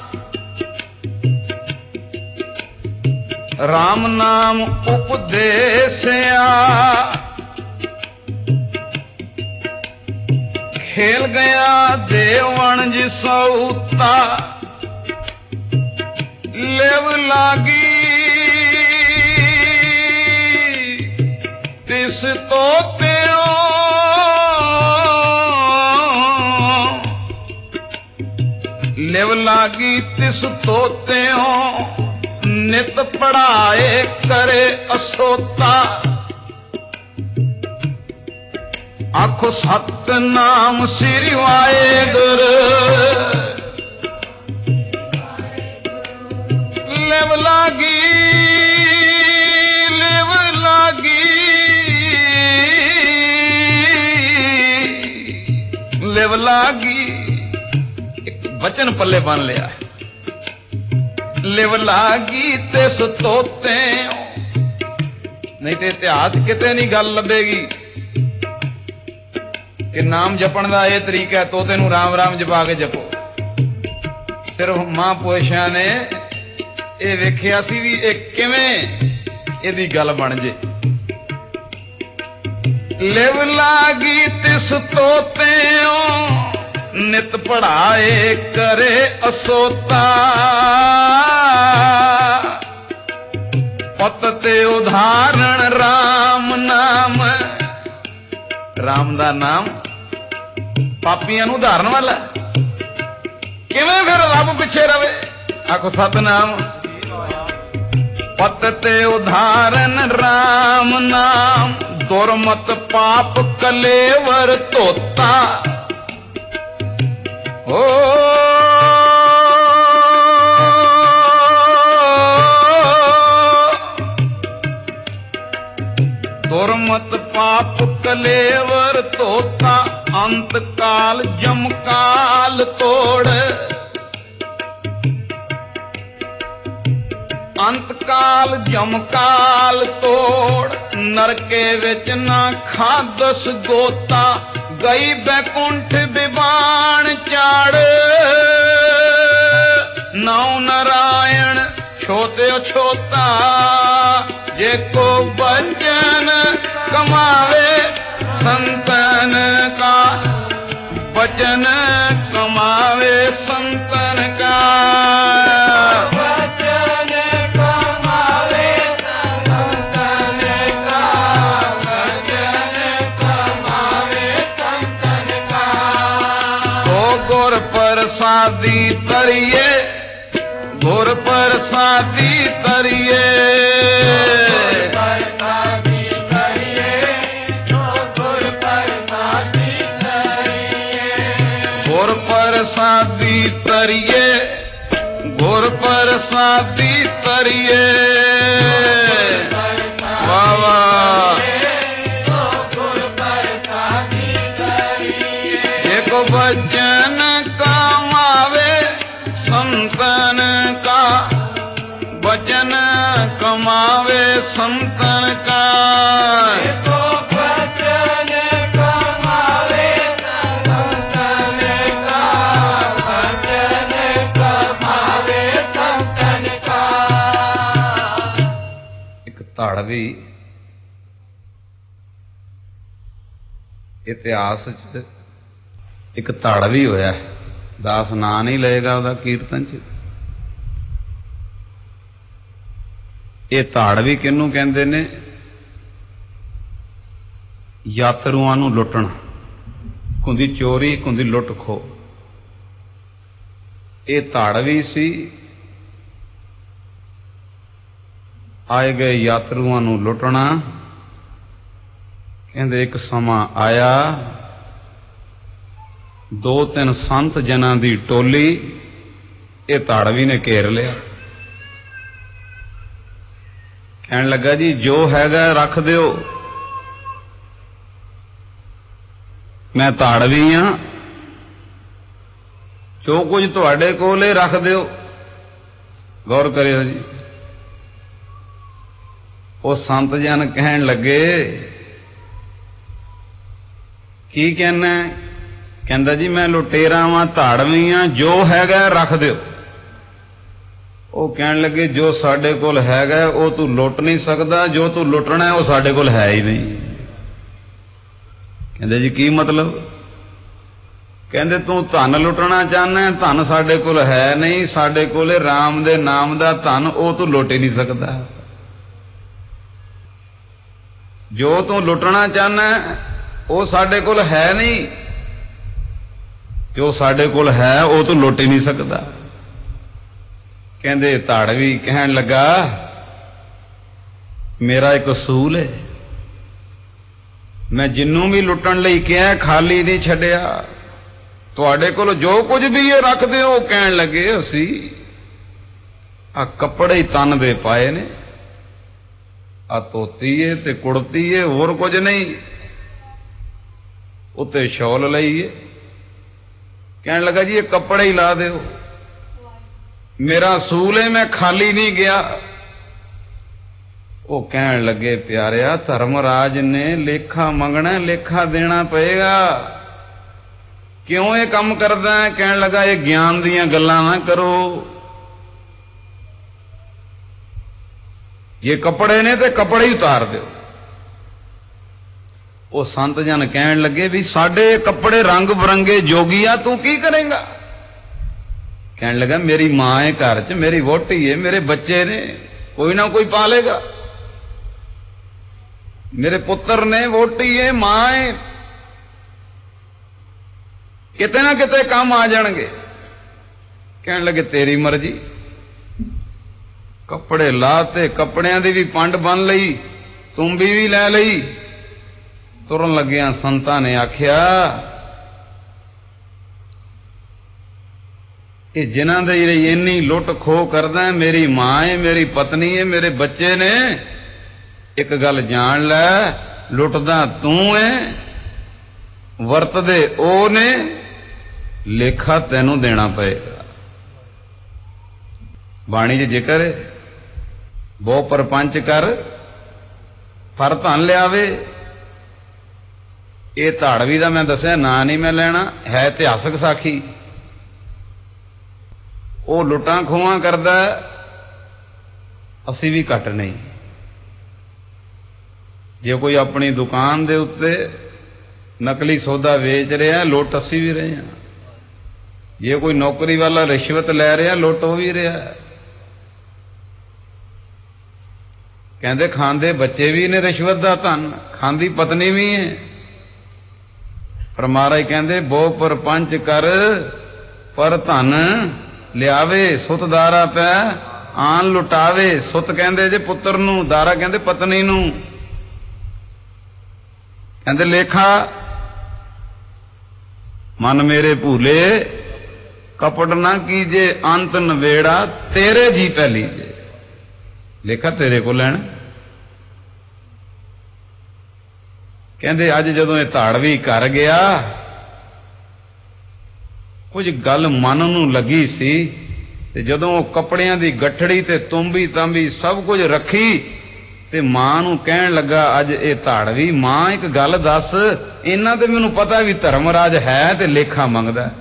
राम नाम उपदेसिया, खेल गया देवण जिसौता लेव लागी तिस तोत्यो लेव लागी तिस तोत्यो नित पढ़ाए करे असोता आखो सतनाम श्री वाहेगुरु लेव लागी लेव लागी लेव लागी एक वचन पल्ले बन लिया लिव लागी तिस तोते नहीं तो इतिहास किते नहीं गल लभेगी कि नाम जपण दा ये तरीका है तोते नूं राम राम जपा के जपो। सिर्फ महापुरुषां ने ये वेखिया सी भी ये किवें इहदी गल बन जे। लिव लागी तिस तोतेओ नित पढ़ाए करे असोता पत ते उदाहरण राम नाम राम दा नाम पापियां नूं उदाहरण वाला किवें फिर रब पिछे रवे आखो सतनाम पत ते उदाहरण राम नाम दुरमत पाप कलेवर तोता ओ दुरमत पाप कलेवर तोता अंत काल जम काल तोड़ अंत काल जम काल तोड़ नरके विच ना खादस गोता गई बैकुंठ विवान चाड़ नौ नारायण छोते छोता जे को बचन कमावे संतन का बचन कमावे संतन का बचन कमावे संतन का बचन कमावे संतन का सो गुर प्रसादी तरिए गुर प्रसादी तरिए गुर प्रसादी तरिए गुर प्रसादी तरिए वाह वाह एक वचन कमावे संतन का वचन कमावे संतन का धाड़वी इतिहास च एक धाड़वी होया दास ना नहीं लेगा उहदा कीर्तन च ये धाड़वी किहनूं कहंदे ने यात्रुआं नूं लुटना कुंदी चोरी कुंदी लुट खो ये धाड़वी सी आए गए यात्रुआं नूं लुटना कहंदे एक समा आया दो तीन संत जना दी टोली ये धाड़वी ने घेर लिया कहन लगा जी जो हैगा रख दिओ मैं धाड़वी हां जो कुछ तुहाडे कोल है रख दिओ गौर करियो जी वो संत जन कहन लगे की कहना कहंदा जी मैं लुटेरा वां धाड़वी हां जो हैगा रख दिओ वो कहन लगे जो साडे कोल हैगा वो तू लुट नहीं सकदा जो तू लुटना है वो साडे कोल है ही नहीं कहंदे जी की मतलब ਕਹਿੰਦੇ ਤੂੰ ਧਨ ਲੁੱਟਣਾ ਚਾਹੁੰਦਾ, ਧਨ ਸਾਡੇ ਕੋਲ ਹੈ ਨਹੀਂ, ਸਾਡੇ ਕੋਲ ਰਾਮ ਦੇ ਨਾਮ ਦਾ ਧਨ, ਉਹ ਤੂੰ ਲੁੱਟ ਹੀ ਨਹੀਂ ਸਕਦਾ। ਜੋ ਤੂੰ ਲੁੱਟਣਾ ਚਾਹੁੰਦਾ ਉਹ ਸਾਡੇ ਕੋਲ ਹੈ ਨਹੀਂ, ਜੋ ਸਾਡੇ ਕੋਲ ਹੈ ਉਹ ਤੂੰ ਲੁੱਟ ਹੀ ਨਹੀਂ ਸਕਦਾ। ਕਹਿੰਦੇ ਧਾੜਵੀ ਕਹਿਣ ਲੱਗਾ ਮੇਰਾ ਇੱਕ ਅਸੂਲ ਹੈ, ਮੈਂ ਜਿੰਨੂੰ ਵੀ ਲੁੱਟਣ ਲਈ ਕਿਹਾ ਖਾਲੀ ਨਹੀਂ ਛੱਡਿਆ, ਤੁਹਾਡੇ ਕੋਲ ਜੋ ਕੁਝ ਵੀ ਇਹ ਰੱਖਦੇ ਹੋ। ਕਹਿਣ ਲੱਗੇ ਅਸੀਂ ਆ ਕੱਪੜੇ ਹੀ ਤਨ ਦੇ ਪਾਏ ਨੇ, ਆ ਧੋਤੀ ਏ ਤੇ ਕੁੜਤੀ ਏ, ਹੋਰ ਕੁਝ ਨਹੀਂ, ਉੱਤੇ ਸ਼ੌਲ ਲਈ ਏ। ਕਹਿਣ ਲੱਗਾ ਜੀ ਇਹ ਕੱਪੜੇ ਹੀ ਲਾ ਦਿਓ, ਮੇਰਾ ਅਸੂਲ ਏ, ਮੈਂ ਖਾਲੀ ਨਹੀਂ ਗਿਆ। ਉਹ ਕਹਿਣ ਲੱਗੇ ਪਿਆਰਿਆ ਧਰਮਰਾਜ ਨੇ ਲੇਖਾ ਮੰਗਣਾ, ਲੇਖਾ ਦੇਣਾ ਪਏਗਾ, ਕਿਉਂ ਇਹ ਕੰਮ ਕਰਦਾ ਹੈ? ਕਹਿਣ ਲੱਗਾ ਇਹ ਗਿਆਨ ਦੀਆਂ ਗੱਲਾਂ ਨਾ ਕਰੋ, ਇਹ ਕੱਪੜੇ ਨੇ ਤੇ ਕੱਪੜੇ ਹੀ ਉਤਾਰ ਦਿਓ। ਉਹ ਸੰਤ ਜਨ ਕਹਿਣ ਲੱਗੇ ਵੀ ਸਾਡੇ ਕੱਪੜੇ ਰੰਗ ਬਰੰਗੇ ਜੋਗੀਆ, ਤੂੰ ਕੀ ਕਰੇਂਗਾ? ਕਹਿਣ ਲੱਗਾ ਮੇਰੀ ਮਾਂ ਹੈ ਘਰ 'ਚ, ਮੇਰੀ ਵਹੁਟੀ ਹੈ, ਮੇਰੇ ਬੱਚੇ ਨੇ, ਕੋਈ ਨਾ ਕੋਈ ਪਾਲੇਗਾ, ਮੇਰੇ ਪੁੱਤਰ ਨੇ, ਵਹੁਟੀ ਹੈ, ਮਾਂ ਹੈ, ਕਿਤੇ ਨਾ ਕਿਤੇ ਕੰਮ ਆ ਜਾਣਗੇ। ਕਹਿਣ ਲੱਗੇ ਤੇਰੀ ਮਰਜ਼ੀ। ਕੱਪੜੇ ਲਾਤੇ, ਕੱਪੜਿਆਂ ਦੀ ਵੀ ਪੰਡ ਬੰਨ ਲਈ, ਤੁੰਬੀ ਵੀ ਲੈ ਲਈ। ਤੁਰਨ ਲੱਗਿਆਂ ਸੰਤਾਂ ਨੇ ਆਖਿਆ ਕਿ ਜਿਨ੍ਹਾਂ ਦੇ ਇੰਨੀ ਲੁੱਟ ਖੋਹ ਕਰਦਾ, ਮੇਰੀ ਮਾਂ ਹੈ, ਮੇਰੀ ਪਤਨੀ ਹੈ, ਮੇਰੇ ਬੱਚੇ ਨੇ, ਇੱਕ ਗੱਲ ਜਾਣ ਲੈ, ਲੁੱਟਦਾ ਤੂੰ ਹੈ, ਵਰਤਦੇ ਉਹ ਨੇ, ਲੇਖਾ ਤੈਨੂੰ ਦੇਣਾ ਪਏਗਾ। ਬਾਣੀ 'ਚ ਜ਼ਿਕਰ ਹੈ ਬਹੁ ਪਰਪੰਚ ਕਰ ਪਰ ਧਨ ਲਿਆਵੇ। ਇਹ ਧਾੜਵੀ ਦਾ ਮੈਂ ਦੱਸਿਆ ਨਾਂ ਨਹੀਂ ਮੈਂ ਲੈਣਾ, ਹੈ ਇਤਿਹਾਸਕ ਸਾਖੀ। ਉਹ ਲੁੱਟਾਂ ਖੋਹਾਂ ਕਰਦਾ, ਅਸੀਂ ਵੀ ਘੱਟ ਨਹੀਂ। ਜੇ ਕੋਈ ਆਪਣੀ ਦੁਕਾਨ ਦੇ ਉੱਤੇ ਨਕਲੀ ਸੌਦਾ ਵੇਚ ਰਿਹਾ, ਲੁੱਟ ਅਸੀਂ ਵੀ ਰਹੇ ਹਾਂ। ਜੇ ਕੋਈ ਨੌਕਰੀ ਵਾਲਾ ਰਿਸ਼ਵਤ ਲੈ ਰਿਹਾ, ਲੁੱਟ ਹੋ ਵੀ ਰਿਹਾ। ਕਹਿੰਦੇ ਖਾਂਦੇ ਬੱਚੇ ਵੀ ਨੇ ਰਿਸ਼ਵਤ ਦਾ ਧਨ, ਖਾਂਦੀ ਪਤਨੀ ਵੀ ਹੈ। ਪਰ ਮਹਾਰਾਜ ਕਹਿੰਦੇ ਬਹੁ ਪਰਪੰਚ ਕਰ ਪਰ ਧਨ ਲਿਆਵੇ, ਸੁਤ ਦਾਰਾ ਪੈ ਆਨ ਲੁਟਾਵੇ। ਸੁਤ ਕਹਿੰਦੇ ਜੇ ਪੁੱਤਰ ਨੂੰ, ਦਾਰਾ ਕਹਿੰਦੇ ਪਤਨੀ ਨੂੰ। ਕਹਿੰਦੇ ਲੇਖਾ ਮਨ ਮੇਰੇ ਭੂਲੇ, ਕਪਟ ਨਾ ਕੀਜੇ ਅੰਤ ਨਵੇੜਾ, ਤੇਰੇ ਜੀ ਪੈ ਲੀਜੇ। ਲੇਖਾ ਤੇਰੇ ਕੋਲ ਲੈਣਾ। ਕਹਿੰਦੇ ਅੱਜ ਜਦੋਂ ਇਹ ਧਾੜਵੀ ਘਰ ਗਿਆ, ਕੁਝ ਗੱਲ ਮਨ ਨੂੰ ਲੱਗੀ ਸੀ, ਤੇ ਜਦੋਂ ਉਹ ਕੱਪੜਿਆਂ ਦੀ ਗੱਠੜੀ ਤੇ ਤੁੰਬੀ ਤਾਂਬੀ ਸਭ ਕੁਝ ਰੱਖੀ ਤੇ ਮਾਂ ਨੂੰ ਕਹਿਣ ਲੱਗਾ ਅੱਜ ਇਹ ਧਾੜਵੀ, ਮਾਂ ਇੱਕ ਗੱਲ ਦੱਸ, ਇਹਨਾਂ ਤੇ ਮੈਨੂੰ ਪਤਾ ਵੀ ਧਰਮਰਾਜ ਹੈ ਤੇ ਲੇਖਾ ਮੰਗਦਾ,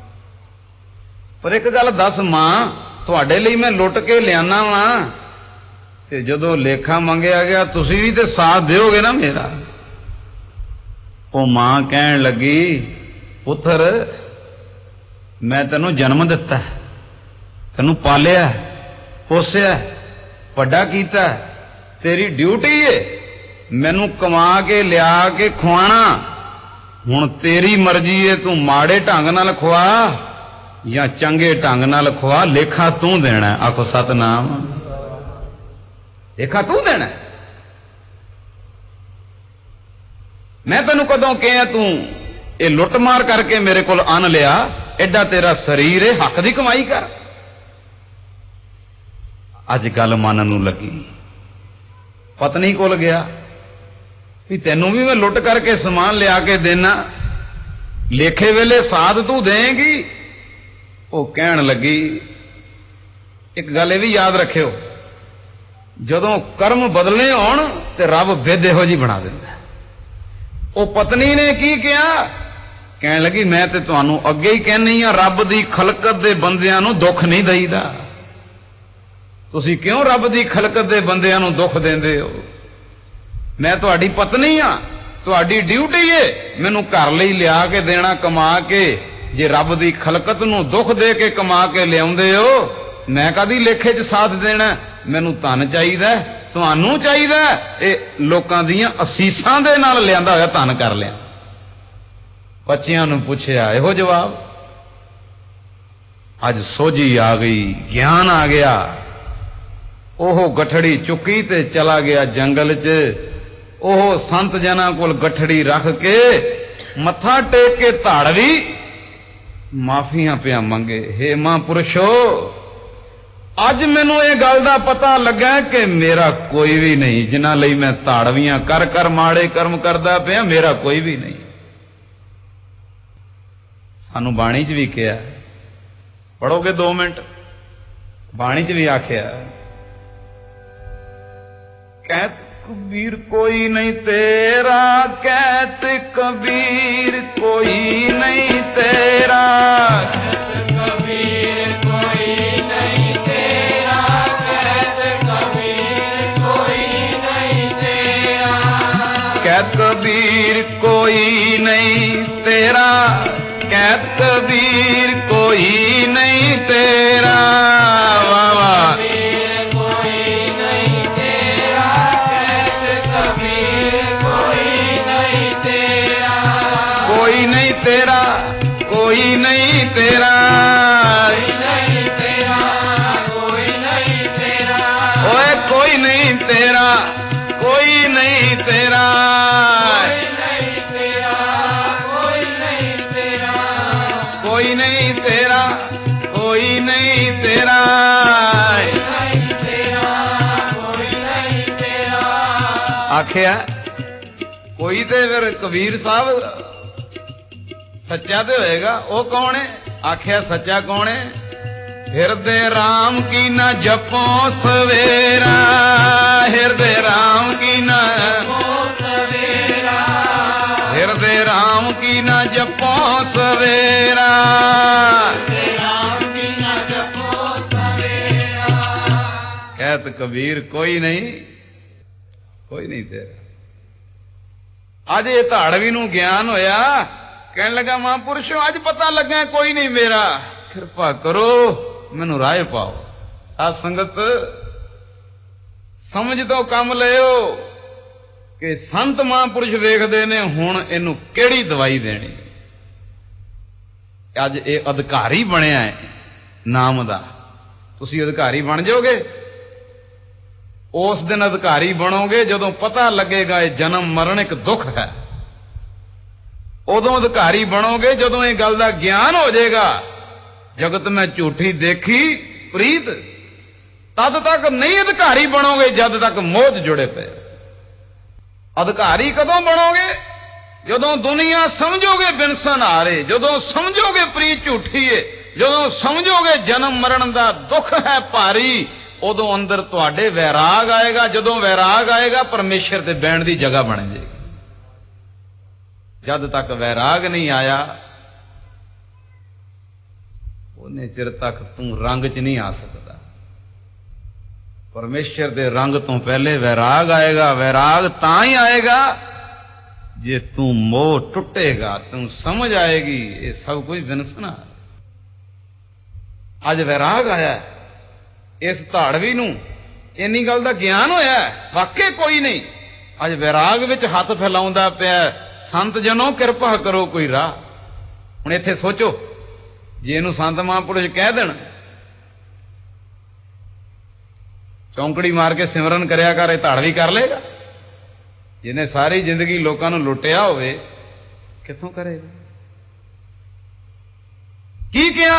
ਪਰ ਇੱਕ ਗੱਲ ਦੱਸ ਮਾਂ, ਤੁਹਾਡੇ ਲਈ ਮੈਂ ਲੁੱਟ ਕੇ ਲਿਆਣਾ ਵਾਂ, ਤੇ ਜਦੋਂ ਲੇਖਾ ਮੰਗਿਆ ਗਿਆ ਤੁਸੀਂ ਵੀ ਤੇ ਸਾਥ ਦਿਓਗੇ ਨਾ ਮੇਰਾ। ਉਹ ਮਾਂ ਕਹਿਣ ਲੱਗੀ ਪੁੱਤਰ ਮੈਂ ਤੈਨੂੰ ਜਨਮ ਦਿੱਤਾ, ਤੈਨੂੰ ਪਾਲਿਆ, ਪੋਸਿਆ, ਵੱਡਾ ਕੀਤਾ, ਤੇਰੀ ਡਿਊਟੀ ਏ ਮੈਨੂੰ ਕਮਾ ਕੇ ਲਿਆ ਕੇ ਖਵਾਣਾ। ਹੁਣ ਤੇਰੀ ਮਰਜ਼ੀ ਏ, ਤੂੰ ਮਾੜੇ ਢੰਗ ਨਾਲ ਖਵਾ ਜਾਂ ਚੰਗੇ ਢੰਗ ਨਾਲ ਖਵਾ, ਲੇਖਾ ਤੂੰ ਦੇਣਾ। ਆਖੋ ਸਤਨਾਮ। ਲੇਖਾ ਤੂੰ ਦੇਣਾ। ਮੈਂ ਤੈਨੂੰ ਕਦੋਂ ਕਿਹਾ ਤੂੰ ਇਹ ਲੁੱਟ ਮਾਰ ਕਰਕੇ ਮੇਰੇ ਕੋਲ ਅੰਨ ਲਿਆ, ਐਡਾ ਤੇਰਾ ਸਰੀਰ ਏ, ਹੱਕ ਦੀ ਕਮਾਈ ਕਰ। ਅੱਜ ਗੱਲ ਮਨ ਨੂੰ ਲੱਗੀ। ਪਤਨੀ ਕੋਲ ਗਿਆ ਵੀ ਤੈਨੂੰ ਵੀ ਮੈਂ ਲੁੱਟ ਕਰਕੇ ਸਮਾਨ ਲਿਆ ਕੇ ਦੇਣਾ, ਲੇਖੇ ਵੇਲੇ ਸਾਧ ਤੂੰ ਦੇਂਗੀ। ਉਹ ਕਹਿਣ ਲੱਗੀ ਇੱਕ ਗੱਲ ਇਹ ਵੀ ਯਾਦ ਰੱਖਿਓ, ਜਦੋਂ ਕਰਮ ਬਦਲਣੇ ਹੋਣ ਤੇ ਰੱਬ ਵਿਧ ਇਹੋ ਜਿਹੀ ਬਣਾ ਦਿੰਦਾ। ਉਹ ਪਤਨੀ ਨੇ ਕੀ ਕਿਹਾ? ਕਹਿਣ ਲੱਗੀ ਮੈਂ ਤੇ ਤੁਹਾਨੂੰ ਅੱਗੇ ਹੀ ਕਹਿੰਨੀ ਆ, ਰੱਬ ਦੀ ਖਲਕਤ ਦੇ ਬੰਦਿਆਂ ਨੂੰ ਦੁੱਖ ਨਹੀਂ ਦਈਦਾ। ਤੁਸੀਂ ਕਿਉਂ ਰੱਬ ਦੀ ਖਲਕਤ ਦੇ ਬੰਦਿਆਂ ਨੂੰ ਦੁੱਖ ਦਿੰਦੇ ਹੋ? ਮੈਂ ਤੁਹਾਡੀ ਪਤਨੀ ਆ, ਤੁਹਾਡੀ ਡਿਊਟੀ ਏ ਮੈਨੂੰ ਘਰ ਲਈ ਲਿਆ ਕੇ ਦੇਣਾ, ਕਮਾ ਕੇ जे रब दी खलकत नूं दुख दे के कमा के लियाउंदे हो, मैं कदी लेखे च साथ देना? मैनू धन चाहिदा, तुहानू चाहिदा, ये लोकां दीयां असीसां दे नाल लिआंदा होया धन कर लिया। बच्चियां नूं पुछया, इहो जवाब। अज सोझी आ गई, ज्ञान आ गया। ओह गठड़ी चुकी ते चला गया जंगल च। ओह संत जना कोल गठड़ी रख के मत्था टेक के धाड़वी माफियां पिया मंगे, हे महापुरुषो, अज मैनू ये गल दा पता लगा कि मेरा कोई भी नहीं, जिन्हां लई मैं धाड़वियां कर कर माड़े कर्म करदा पिया, मेरा कोई भी नहीं। सानू बाणी च भी कहा, पढ़ोगे दो मिनट, बाणी च भी आख्या, कहत कबीर कोई नहीं तेरा, कहत कबीर कोई नहीं तेरा, कहत कबीर कोई नहीं तेरा, कहत कबीर कोई नहीं तेरा, कहत कबीर कोई नहीं तेरा, कहत कबीर कोई नहीं तेरा। वाह वाह, कोई नहीं तेरा, कोई नहीं तेरा, कोई नहीं तेरा, कोई नहीं तेरा, ओए कोई नहीं तेरा, कोई नहीं तेरा, कोई नहीं तेरा, कोई नहीं तेरा, कोई नहीं तेरा, कोई नहीं तेरा। आखिया कोई ते फिर कबीर साहब सच्चा तो होएगा, वो कौन है? आख्या सच्चा कौन है? हृदय राम की न जपो सवेरा, हृदय राम की न सवेरा, हृदय राम की न जपो सवेरा, हृदय राम की न जपो सवेरा। कहत कबीर कोई नहीं, कोई नहीं तेरा। अज ये धाड़वी नूं ज्ञान होया, कहने लगा महापुरुषो अज पता लगा कोई नहीं मेरा, कृपा करो मैनू राह पाओ। साध संगत समझ तो कम लियो कि संत महापुरुष वेखदे ने हुण इनू किहड़ी दवाई देनी। अज ये अधिकारी बनया है नाम दा, तुसी अधिकारी बन जाओगे। उस दिन अधिकारी बनोगे जदों पता लगेगा ये जन्म मरण एक दुख है। उदों अधिकारी बनोगे जदों ये गल दा ज्ञान हो जाएगा। जगत में झूठी देखी प्रीत, तद तक नहीं अधिकारी बनोगे जद तक मोह जुड़े पे। अधिकारी कदों बनोगे? जदों दुनिया समझोगे बिनसन आ रहे, जदों समझोगे प्रीत झूठी है, जदों समझोगे जन्म मरण दा दुख है भारी, उदों अंदर तुहाडे वैराग आएगा। जदों वैराग आएगा परमेश्वर ते बैण दी जगह बन जाएगी। जद तक वैराग नहीं आया उन्ने चिर तक तू रंग च नहीं आ सकता। परमेश्वर दे रंग तो पहले वैराग आएगा। वैराग तां ही आएगा जे तू मोह टुटेगा, तू समझ आएगी ये सब कुछ विनसना। अज वैराग आया, इस धाड़वी नूं इन्नी गल दा ज्ञान होया, वाकई कोई नहीं। अज वैराग विच हथ फैलाउंदा पिया, संत जनों किरपा करो कोई राह। हुण इत्थे सोचो, जे इहनूं संत महापुरुष कह देण चौंकड़ी मार के सिमरन करिया कर, धाड़वी कर लेगा? जिन्हें सारी जिंदगी लोकां नूं लुटिया होवे किथों करेगा? की किया?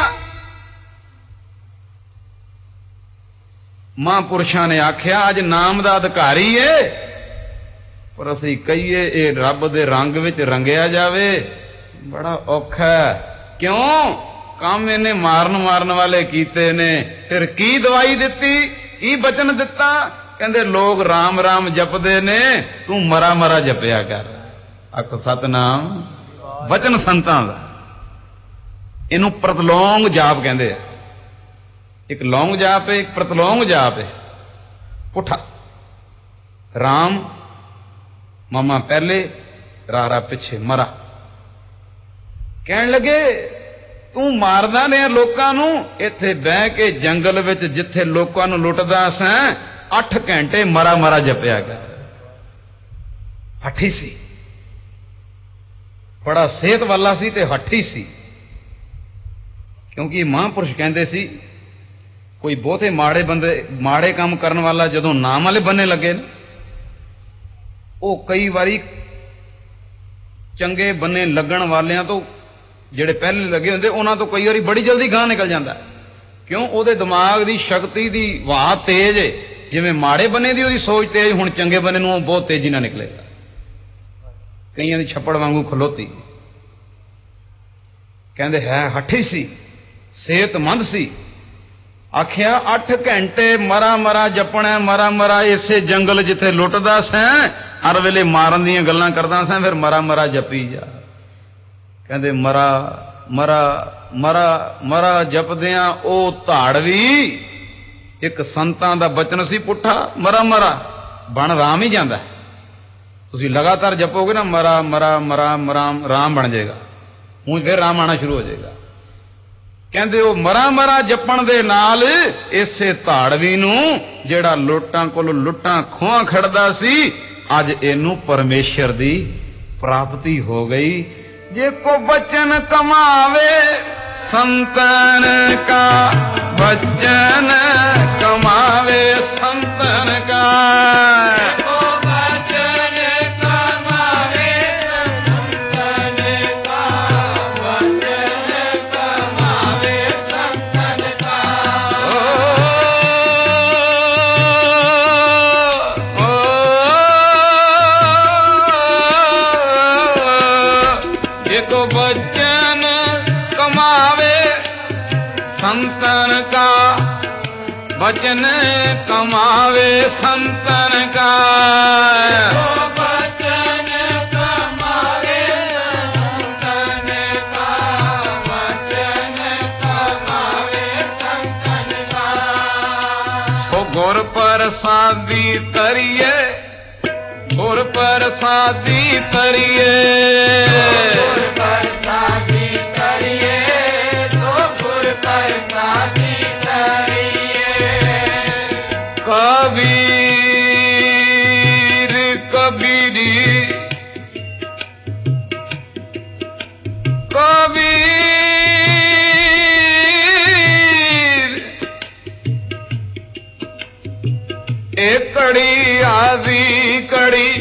महापुरुषां ने आख्या अज नाम दा अधिकारी है, पर असीं कहीए ये रब दे रंग विच रंगिया जावे बड़ा औखा है। क्यों? काम इन्हें मारन मारन वाले कीते ने। फिर की दवाई दिती, की बचन दिता? कहंदे लोग राम राम जपदे ने, तू मरा मरा जपया कर। आखो सतनाम। वचन संतां दा इनू प्रतलोंग जाप कहंदे आ। एक लौंग जाप है, एक प्रतलोंग जाप है। पुठा राम मामा पहले, रारा पिछे, मरा। कहन लगे ਤੂੰ ਮਾਰਦਾ ਨੇ ਲੋਕਾਂ ਨੂੰ। ਇੱਥੇ ਬਹਿ ਕੇ ਜੰਗਲ ਵਿੱਚ ਜਿੱਥੇ ਲੋਕਾਂ ਨੂੰ ਲੁੱਟਦਾ ਸੈਂ ਅੱਠ ਘੰਟੇ ਮਰਾ ਮਰਾ ਜਪਿਆ ਕਰ। ਹੱਠੀ ਸੀ, ਬੜਾ ਸਿਹਤ ਵਾਲਾ ਸੀ ਤੇ ਹੱਠੀ ਸੀ। ਕਿਉਂਕਿ ਮਹਾਂਪੁਰਸ਼ ਕਹਿੰਦੇ ਸੀ ਕੋਈ ਬਹੁਤੇ ਮਾੜੇ ਬੰਦੇ ਮਾੜੇ ਕੰਮ ਕਰਨ ਵਾਲਾ ਜਦੋਂ ਨਾਮ ਵਾਲੇ ਬੰਨੇ ਲੱਗੇ ਨਾ, ਉਹ ਕਈ ਵਾਰੀ ਚੰਗੇ ਬੰਨੇ ਲੱਗਣ ਵਾਲਿਆਂ ਤੋਂ, ਜਿਹੜੇ ਪਹਿਲੇ ਲੱਗੇ ਹੁੰਦੇ, ਉਹਨਾਂ ਤੋਂ ਕਈ ਵਾਰੀ ਬੜੀ ਜਲਦੀ ਗਾਂਹ ਨਿਕਲ ਜਾਂਦਾ। ਕਿਉਂ? ਉਹਦੇ ਦਿਮਾਗ ਦੀ ਸ਼ਕਤੀ ਦੀ ਵਾਹ ਤੇਜ਼ ਹੈ। ਜਿਵੇਂ ਮਾੜੇ ਬੰਨੇ ਦੀ ਉਹਦੀ ਸੋਚ ਤੇਜ਼, ਹੁਣ ਚੰਗੇ ਬੰਨੇ ਨੂੰ ਉਹ ਬਹੁਤ ਤੇਜ਼ੀ ਨਾਲ ਨਿਕਲੇਗਾ। ਕਈਆਂ ਦੀ ਛੱਪੜ ਵਾਂਗੂ ਖਲੋਤੀ। ਕਹਿੰਦੇ ਹੈ ਹੱਠੀ ਸੀ, ਸਿਹਤਮੰਦ ਸੀ। ਆਖਿਆ ਅੱਠ ਘੰਟੇ ਮਰਾ ਮਰਾ ਜਪਣਾ, ਮਰਾ ਮਰਾ ਇਸੇ ਜੰਗਲ ਜਿੱਥੇ ਲੁੱਟਦਾ ਸੈਂ, ਹਰ ਵੇਲੇ ਮਾਰਨ ਦੀਆਂ ਗੱਲਾਂ ਕਰਦਾ ਸੈਂ, ਫਿਰ ਮਰਾ ਮਰਾ ਜਪੀ ਜਾ। ਕਹਿੰਦੇ ਮਰਾ ਮਰਾ ਮਰਾ ਮਰਾ ਜਪਦਿਆਂ ਉਹ ਧਾੜਵੀ, ਇੱਕ ਸੰਤਾਂ ਦਾ ਬਚਨ ਸੀ ਪੁੱਠਾ, ਮਰਾ ਮਰਾ ਬਣ ਰਾਮ ਹੀ ਜਾਂਦਾ। ਤੁਸੀਂ ਲਗਾਤਾਰ ਜਪੋਗੇ ਨਾ ਮਰਾ ਮਰਾ ਮਰਾ ਮਰਾਮ, ਰਾਮ ਬਣ ਜਾਏਗਾ। ਹੁਣ ਫਿਰ ਰਾਮ ਆਣਾ ਸ਼ੁਰੂ ਹੋ ਜਾਏਗਾ। ਕਹਿੰਦੇ ਉਹ ਮਰਾ ਮਰਾ ਜਪਣ ਦੇ ਨਾਲ ਇਸੇ ਧਾੜਵੀ ਨੂੰ, ਜਿਹੜਾ ਲੋਟਾਂ ਕੋਲ ਲੁੱਟਾਂ ਖੋਹਾਂ ਖੜਦਾ ਸੀ, ਅੱਜ ਇਹਨੂੰ ਪਰਮੇਸ਼ਰ ਦੀ ਪ੍ਰਾਪਤੀ ਹੋ ਗਈ। ਜੇ ਕੋ ਬਚਨ ਕਮਾਵੇ ਸੰਤਨ ਕਾ, ਬਚਨ ਕਮਾਵੇ ਸੰਤਨ ਕਾ, संतन का, बचन कमावे संतन का, बचन कमावे संतन का, बचन कमावे संतन का। ओ गुर प्रसादी तरिए, गुर प्रसादी तरिए, गुर प्रसादी तरिए, कबीर कबीरी कबीर, एक कड़ी आदि कड़ी,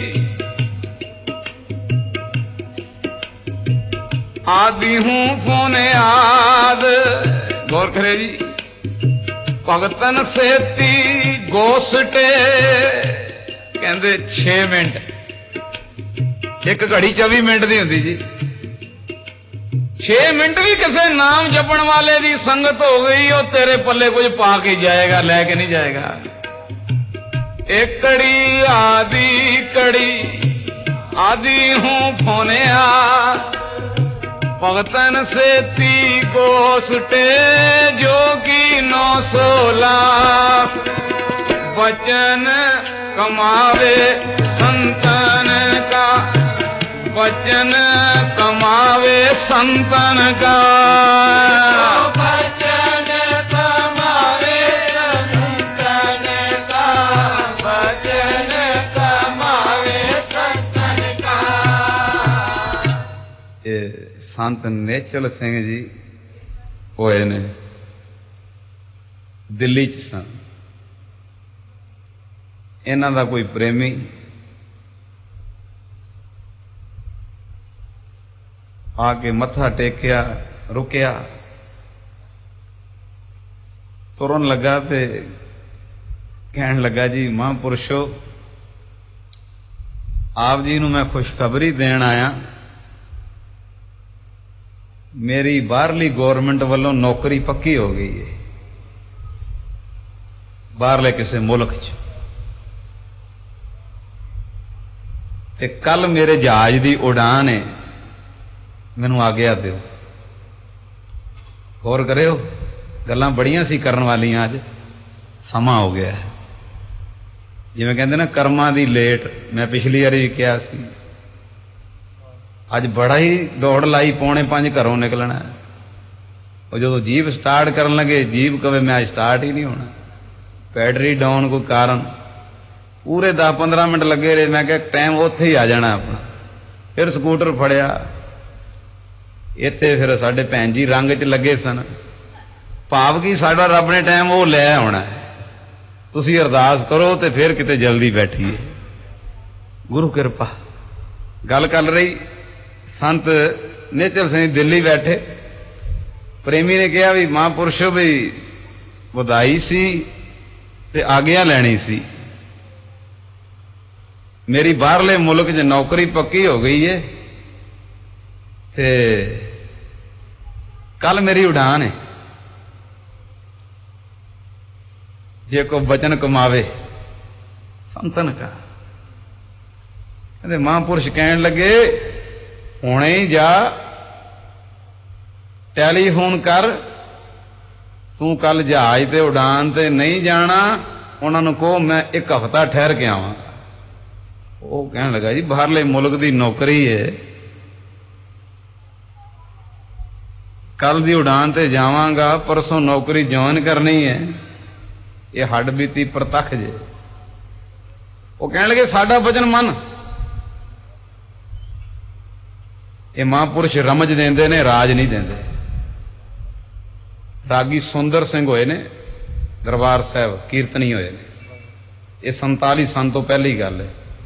आदि हूं फोने आद। गौर करे जी, भगतन सेती गोसटे, कहते छे मिनट, एक घड़ी चौबी मिनट की होंगी जी। छे मिनट भी किसी नाम जपण वाले की संगत हो गई, वो तेरे पल्ले कुछ पा के जाएगा, लैके नहीं जाएगा। एक कड़ी आदि कड़ी, आदि हूं फोनिया, भगतन सेती गोसटे, जोगी नौ सोला, बचन कमावे संतन का, बचन कमावे संतन का, बचन कमावे संतन का, बचन कमावे संतन का। संत नेचल सिंह जी होए ने, दिल्ली च सन। इन्हां दा कोई प्रेमी आके मत्था टेकिया, रुकिया, तुरन लगा ते कहन लगा, जी महापुरुषो, आप जी नूं मैं खुशखबरी देण आया, मेरी बाहरली गौरमेंट वालों नौकरी पक्की हो गई है, बाहरले किसी मुल्क च। ते कल मेरे जहाज की उड़ान है, मैनू आग्या दो। गौर करियो, गल्लां बड़ियां सी करन वालियां, अज समा हो गया है। जिवें कहंदे ना कर्मां दी लेट, मैं पिछली बारी भी कहा सी, अज बड़ा ही दौड़ लाई, पौने पांच घरों निकलना है। ਉਹ ਜਦੋਂ ਜੀਪ ਸਟਾਰਟ ਕਰਨ ਲੱਗੇ, ਜੀਪ ਕਵੇ ਮੈਂ ਸਟਾਰਟ ਹੀ ਨਹੀਂ ਹੋਣਾ, ਬੈਟਰੀ ਡਾਊਨ ਕੋਈ ਕਾਰਨ। ਪੂਰੇ ਦਸ ਪੰਦਰਾਂ ਮਿੰਟ ਲੱਗੇ ਰਹੇ। ਮੈਂ ਕਿਹਾ ਟਾਈਮ ਉੱਥੇ ਹੀ ਆ ਜਾਣਾ ਆਪਣਾ। ਫਿਰ ਸਕੂਟਰ ਫੜਿਆ। ਇੱਥੇ ਫਿਰ ਸਾਡੇ ਭੈਣ ਜੀ ਰੰਗ 'ਚ ਲੱਗੇ ਸਨ। ਭਾਵ ਕਿ ਸਾਡਾ ਰੱਬ ਨੇ ਟਾਈਮ ਉਹ ਲੈ ਆਉਣਾ, ਤੁਸੀਂ ਅਰਦਾਸ ਕਰੋ ਤੇ ਫਿਰ ਕਿਤੇ ਜਲਦੀ ਬੈਠੀਏ। ਗੁਰੂ ਕਿਰਪਾ। ਗੱਲ ਕਰ ਰਹੀ ਸੰਤ ਨਿਹਚਲ ਸਿੰਘ ਦਿੱਲੀ ਬੈਠੇ। ਪ੍ਰੇਮੀ ਨੇ ਕਿਹਾ ਵੀ ਮਹਾਂਪੁਰਸ਼ ਵੀ ਵਧਾਈ ਸੀ ਤੇ ਆਗਿਆ ਲੈਣੀ ਸੀ, ਮੇਰੀ ਬਾਹਰਲੇ ਮੁਲਕ 'ਚ ਨੌਕਰੀ ਪੱਕੀ ਹੋ ਗਈ ਏ ਤੇ ਕੱਲ ਮੇਰੀ ਉਡਾਨ ਹੈ, ਜੇ ਕੋਈ ਬਚਨ ਕਮਾਵੇ ਸੰਤਨ ਕਾ। ਕਹਿੰਦੇ ਮਹਾਂਪੁਰਸ਼ ਕਹਿਣ ਲੱਗੇ ਹੁਣੇ ਹੀ ਜਾ ਟੈਲੀਫੋਨ ਕਰ, ਤੂੰ ਕੱਲ ਜਹਾਜ਼ ਤੇ ਉਡਾਨ ਤੇ ਨਹੀਂ ਜਾਣਾ, ਉਹਨਾਂ ਨੂੰ ਕਹੋ ਮੈਂ ਇੱਕ ਹਫ਼ਤਾ ਠਹਿਰ ਕੇ ਆਵਾਂਗਾ। ਉਹ ਕਹਿਣ ਲੱਗਾ ਜੀ ਬਾਹਰਲੇ ਮੁਲਕ ਦੀ ਨੌਕਰੀ ਹੈ, ਕੱਲ ਦੀ ਉਡਾਨ ਤੇ ਜਾਵਾਂਗਾ, ਪਰਸੋਂ ਨੌਕਰੀ ਜੁਆਇਨ ਕਰਨੀ ਹੈ, ਇਹ ਹੱਡ ਬੀਤੀ ਪ੍ਰਤੱਖ ਜੇ। ਉਹ ਕਹਿਣ ਲੱਗੇ ਸਾਡਾ ਵਚਨ ਮੰਨ। ਇਹ ਮਹਾਂਪੁਰਸ਼ ਰਮਜ ਦਿੰਦੇ ਨੇ, ਰਾਜ ਨਹੀਂ ਦਿੰਦੇ। ਰਾਗੀ ਸੁੰਦਰ ਸਿੰਘ ਹੋਏ ਨੇ ਦਰਬਾਰ ਸਾਹਿਬ, ਕੀਰਤਨੀ ਹੋਏ ਨੇ। ਇਹ ਸੰਤਾਲੀ ਸੰਨ ਤੋਂ ਪਹਿਲੀ ਗੱਲ ਹੈ।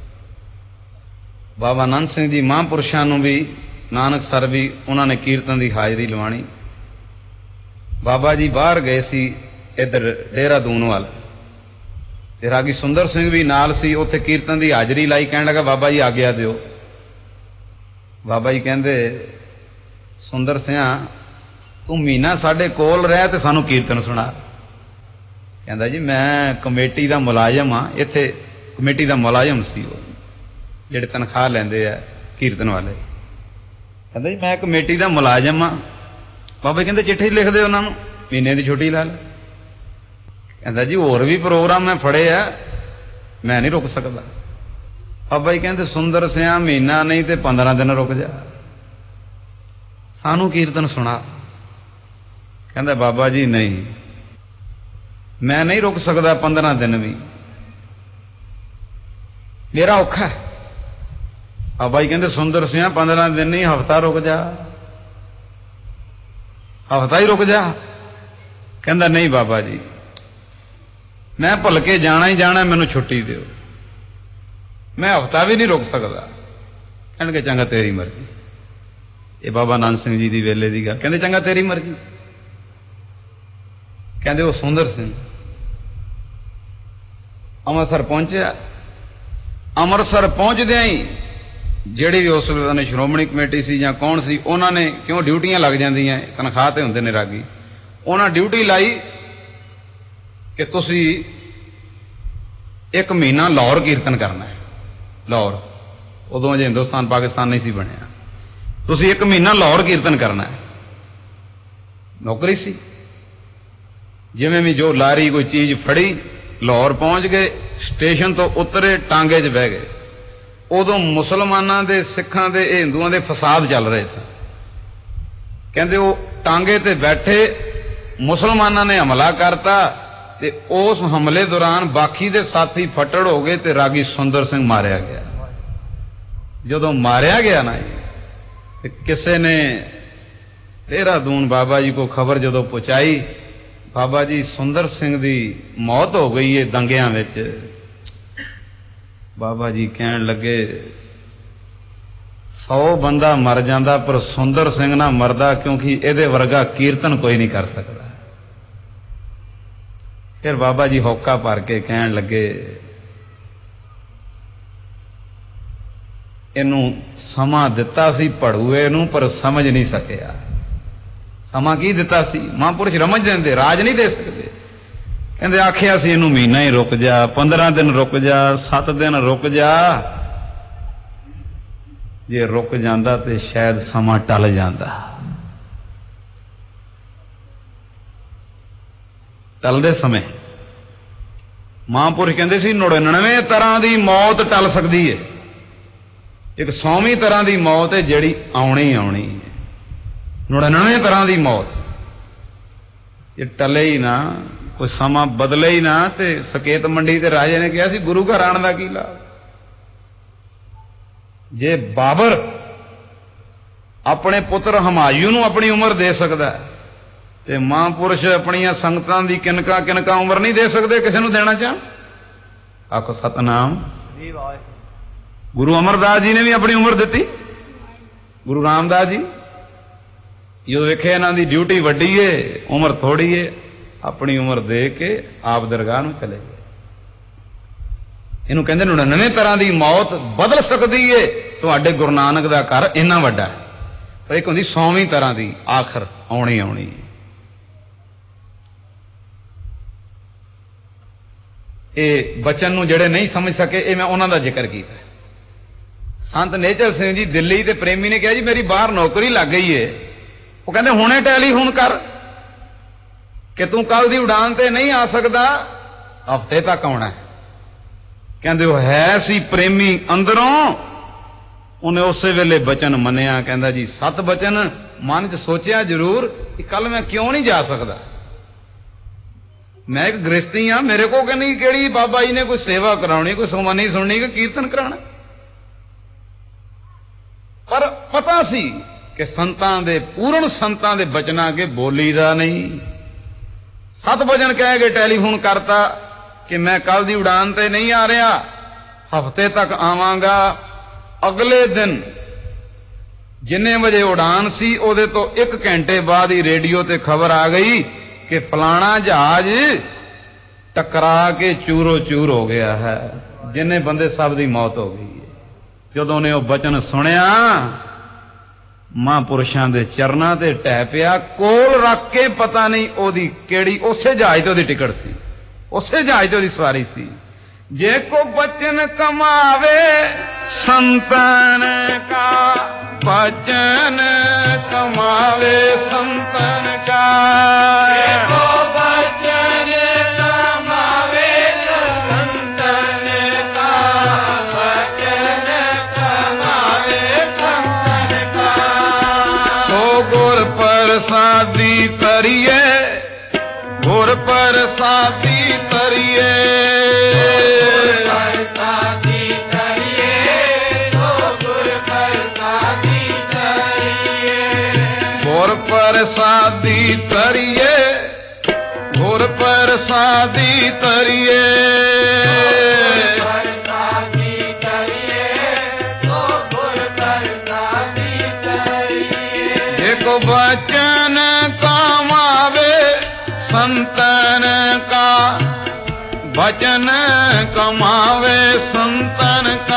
ਬਾਬਾ ਆਨੰਦ ਸਿੰਘ ਜੀ ਮਹਾਂਪੁਰਸ਼ਾਂ ਨੂੰ ਵੀ ਨਾਨਕਸਰ ਵੀ ਉਹਨਾਂ ਨੇ ਕੀਰਤਨ ਦੀ ਹਾਜ਼ਰੀ ਲਵਾਣੀ। ਬਾਬਾ ਜੀ ਬਾਹਰ ਗਏ ਸੀ ਇੱਧਰ ਦੇਹਰਾਦੂਨ ਵੱਲ, ਤੇ ਰਾਗੀ ਸੁੰਦਰ ਸਿੰਘ ਵੀ ਨਾਲ ਸੀ। ਉੱਥੇ ਕੀਰਤਨ ਦੀ ਹਾਜ਼ਰੀ ਲਾਈ। ਕਹਿਣ ਲੱਗਾ ਬਾਬਾ ਜੀ ਆਗਿਆ ਦਿਓ। ਬਾਬਾ ਜੀ ਕਹਿੰਦੇ ਸੁੰਦਰ ਸਿਆਂ ਤੂੰ ਮਹੀਨਾ ਸਾਡੇ ਕੋਲ ਰਹਿ ਤੇ ਸਾਨੂੰ ਕੀਰਤਨ ਸੁਣਾ। ਕਹਿੰਦਾ ਜੀ ਮੈਂ ਕਮੇਟੀ ਦਾ ਮੁਲਾਜ਼ਮ ਹਾਂ, ਇੱਥੇ ਕਮੇਟੀ ਦਾ ਮੁਲਾਜ਼ਮ ਸੀ ਉਹ ਜਿਹੜੇ ਤਨਖਾਹ ਲੈਂਦੇ ਆ ਕੀਰਤਨ ਵਾਲੇ। ਕਹਿੰਦਾ ਜੀ ਮੈਂ ਕਮੇਟੀ ਦਾ ਮੁਲਾਜ਼ਮ ਹਾਂ। ਬਾਬਾ ਜੀ ਕਹਿੰਦੇ ਚਿੱਠੀ ਲਿਖ ਦਿਓ ਉਹਨਾਂ ਨੂੰ, ਮਹੀਨੇ ਦੀ ਛੁੱਟੀ ਲਾ ਲੈ। ਕਹਿੰਦਾ ਜੀ ਹੋਰ ਵੀ ਪ੍ਰੋਗਰਾਮ ਮੈਂ ਫੜੇ ਆ, ਮੈਂ ਨਹੀਂ ਰੁਕ ਸਕਦਾ। ਬਾਬਾ ਜੀ ਕਹਿੰਦੇ ਸੁੰਦਰ ਸਿਆਂ ਮਹੀਨਾ ਨਹੀਂ ਤੇ ਪੰਦਰਾਂ ਦਿਨ ਰੁਕ ਜਾ, ਸਾਨੂੰ ਕੀਰਤਨ ਸੁਣਾ। ਕਹਿੰਦਾ ਬਾਬਾ ਜੀ ਨਹੀਂ, ਮੈਂ ਨਹੀਂ ਰੁਕ ਸਕਦਾ ਪੰਦਰਾਂ ਦਿਨ ਵੀ, ਮੇਰਾ ਔਖਾ ਹੈ। ਬਾਬਾ ਜੀ ਕਹਿੰਦੇ ਸੁੰਦਰ ਸਿਆਂ ਪੰਦਰਾਂ ਦਿਨ ਨਹੀਂ, ਹਫ਼ਤਾ ਰੁਕ ਜਾ, ਹਫ਼ਤਾ ਹੀ ਰੁਕ ਜਾ। ਕਹਿੰਦਾ ਨਹੀਂ ਬਾਬਾ ਜੀ ਮੈਂ ਭੁੱਲ ਕੇ ਜਾਣਾ ਹੀ ਜਾਣਾ, ਮੈਨੂੰ ਛੁੱਟੀ ਦਿਓ, ਮੈਂ ਹਫ਼ਤਾ ਵੀ ਨਹੀਂ ਰੁਕ ਸਕਦਾ। ਕਹਿਣਗੇ ਚੰਗਾ ਤੇਰੀ ਮਰਜ਼ੀ। ਇਹ ਬਾਬਾ ਆਨੰਦ ਸਿੰਘ ਜੀ ਦੀ ਵੇਲੇ ਦੀ ਗੱਲ। ਕਹਿੰਦੇ ਚੰਗਾ ਤੇਰੀ ਮਰਜ਼ੀ। ਕਹਿੰਦੇ ਉਹ ਸੁੰਦਰ ਸਿੰਘ ਅੰਮ੍ਰਿਤਸਰ ਪਹੁੰਚਿਆ। ਅੰਮ੍ਰਿਤਸਰ ਪਹੁੰਚਦਿਆਂ ਹੀ ਜਿਹੜੀ ਵੀ ਉਸ ਵੇਲੇ ਨੇ ਸ਼੍ਰੋਮਣੀ ਕਮੇਟੀ ਸੀ ਜਾਂ ਕੌਣ ਸੀ, ਉਹਨਾਂ ਨੇ ਕਿਉਂ ਡਿਊਟੀਆਂ ਲੱਗ ਜਾਂਦੀਆਂ, ਤਨਖਾਹ ਤੇ ਹੁੰਦੇ ਨੇ ਰਾਗੀ, ਉਹਨਾਂ ਡਿਊਟੀ ਲਾਈ ਕਿ ਤੁਸੀਂ ਇੱਕ ਮਹੀਨਾ ਲਾਹੌਰ ਕੀਰਤਨ ਕਰਨਾ ਹੈ। ਲਾਹੌਰ ਉਦੋਂ ਅਜੇ ਹਿੰਦੁਸਤਾਨ ਪਾਕਿਸਤਾਨ ਨਹੀਂ ਸੀ ਬਣਿਆ। ਤੁਸੀਂ ਇੱਕ ਮਹੀਨਾ ਲਾਹੌਰ ਕੀਰਤਨ ਕਰਨਾ ਹੈ। ਨੌਕਰੀ ਸੀ। ਜਿਵੇਂ ਵੀ ਜੋ ਲਾਰੀ ਕੋਈ ਚੀਜ਼ ਫੜੀ, ਲਾਹੌਰ ਪਹੁੰਚ ਗਏ, ਸਟੇਸ਼ਨ ਤੋਂ ਉਤਰੇ, ਟਾਂਗੇ 'ਚ ਬਹਿ ਗਏ। ਉਦੋਂ ਮੁਸਲਮਾਨਾਂ ਦੇ, ਸਿੱਖਾਂ ਦੇ, ਇਹ ਹਿੰਦੂਆਂ ਦੇ ਫਸਾਦ ਚੱਲ ਰਹੇ ਸਨ। ਕਹਿੰਦੇ ਉਹ ਟਾਂਗੇ ਤੇ ਬੈਠੇ, ਮੁਸਲਮਾਨਾਂ ਨੇ ਹਮਲਾ ਕਰਤਾ ਤੇ ਉਸ ਹਮਲੇ ਦੌਰਾਨ ਬਾਕੀ ਦੇ ਸਾਥੀ ਫੱਟੜ ਹੋ ਗਏ ਤੇ ਰਾਗੀ ਸੁੰਦਰ ਸਿੰਘ ਮਾਰਿਆ ਗਿਆ। ਜਦੋਂ ਮਾਰਿਆ ਗਿਆ ਨਾ ਤੇ ਕਿਸੇ ਨੇ ਦੇਹਰਾਦੂਨ ਬਾਬਾ ਜੀ ਕੋ ਖਬਰ ਜਦੋਂ ਪਹੁੰਚਾਈ, ਬਾਬਾ ਜੀ ਸੁੰਦਰ ਸਿੰਘ ਦੀ ਮੌਤ ਹੋ ਗਈ ਹੈ ਦੰਗਿਆਂ ਵਿੱਚ। ਬਾਬਾ ਜੀ ਕਹਿਣ ਲੱਗੇ ਸੌ ਬੰਦਾ ਮਰ ਜਾਂਦਾ ਪਰ ਸੁੰਦਰ ਸਿੰਘ ਨਾ ਮਰਦਾ, ਕਿਉਂਕਿ ਇਹਦੇ ਵਰਗਾ ਕੀਰਤਨ ਕੋਈ ਨਹੀਂ ਕਰ ਸਕਦਾ। ਫਿਰ ਬਾਬਾ ਜੀ ਹੌਕਾ ਭਰ ਕੇ ਕਹਿਣ ਲੱਗੇ ਇਹਨੂੰ ਸਮਾਂ ਦਿੱਤਾ ਸੀ ਭੜੂਏ ਨੂੰ, ਪਰ ਸਮਝ ਨਹੀਂ ਸਕਿਆ। ਸਮਾਂ ਕੀ ਦਿੱਤਾ ਸੀ? ਮਹਾਂਪੁਰਸ਼ ਰਮਝ ਦਿੰਦੇ, ਰਾਜ ਨਹੀਂ ਦੇ ਸਕਦੇ। ਕਹਿੰਦੇ ਆਖਿਆ ਸੀ ਇਹਨੂੰ ਮਹੀਨਾ ਹੀ ਰੁਕ ਜਾ, ਪੰਦਰਾਂ ਦਿਨ ਰੁਕ ਜਾ, ਸੱਤ ਦਿਨ ਰੁਕ ਜਾ। ਜੇ ਰੁਕ ਜਾਂਦਾ ਤੇ ਸ਼ਾਇਦ ਸਮਾਂ ਟਲ ਜਾਂਦਾ। ਟਲਦੇ ਸਮੇਂ ਮਹਾਂਪੁਰਸ਼ ਕਹਿੰਦੇ ਸੀ ਨੜਿਨਵੇਂ ਤਰ੍ਹਾਂ ਦੀ ਮੌਤ ਟਲ ਸਕਦੀ ਹੈ, ਇੱਕ ਸੌਵੀਂ ਤਰ੍ਹਾਂ ਦੀ ਮੌਤ ਹੈ ਜਿਹੜੀ ਆਉਣੀ ਆਉਣੀ ਹੈ। ਨੜਿਨਵੇਂ ਤਰ੍ਹਾਂ ਦੀ ਮੌਤ ये टले ही ना, कोई समा बदले ही ना, ते सकेत मंडी ते राजे ने कहा सी गुरु घर आने का की लाभ। जे बाबर अपने पुत्र हमायूं नूं अपनी उम्र दे सकता है, ते महापुरुष अपनियां संगतां दी किनका किनका उम्र नहीं दे सकते किसी नूं देना चाह। आखो सतनाम। गुरु अमरदास जी ने भी अपनी उम्र दी, गुरु रामदास जी जो वेखे इन्हां दी ड्यूटी वड्डी है, उम्र थोड़ी है, अपनी उम्र दे के आप दरगाह नूं चले गए। इहनूं कहंदे नड़िनवे तरह की मौत बदल सकती है। तुहाडे गुरु नानक दा घर इन्ना वड्डा है, पर एक हुंदी सौवीं तरह की आखिर आउणी आउणी है। ये बचन नूं जिहड़े नहीं समझ सके, ये मैं उन्हां दा जिक्र कीता। संत नेचर सिंह जी दिल्ली ते प्रेमी ने कहा जी मेरी बाहर नौकरी लग गई है। वो कहते हुणे टैलीफोन कर कि तू कल दी उड़ान ते नहीं आ सकता, हफ्ते तक आना है। कहते वो है सी प्रेमी अंदरों, उन्हें उस वेले बचन मनिया। कहता जी सत बचन मन च सोचिया जरूर कि कल मैं क्यों नहीं जा सकता, मैं एक गृहस्थी हाँ, मेरे को कहनी केड़ी बाबा जी ने कोई सेवा करानी, कोई सुमनी सुननी, कोई कीर्तन कराना। पर पता सी कि संतां दे पूर्ण संतां दे बचना के बोली दा नहीं। सत बचन कह के टेलीफोन करता कि मैं कल दी उड़ान ते नहीं आ रहा, हफ्ते तक आवांगा। अगले दिन जिन्ने बजे उड़ान सी उहदे तो एक घंटे बाद ही रेडियो ते खबर आ गई कि फलाना जहाज टकरा के चूरो चूर हो गया है, जिन्ने बंदे सब दी मौत हो गई है। जदों ने वह बचन सुनिया, महापुरुषां दे चरनां ते ढह पिया, कोल रख के पता नहीं ओदी केड़ी, उसे जहाज ते ओदी टिकट सी, उसे जहाज ते ओदी सवारी सी। जे को बचन कमावे संतन का, बचन कमावे संतन का, जे को बचन कमावे संतन का, बचन कमावे संतन का। तो गुर प्रसादी तरिए, गुर प्रसादी तरिए, प्रसादी तरिए, गुर प्रसादी तरिए, प्रसादी तरिए, गुर प्रसादी तरिए। देखो बचन कमावे संतन का, बचन कमावे संतन का।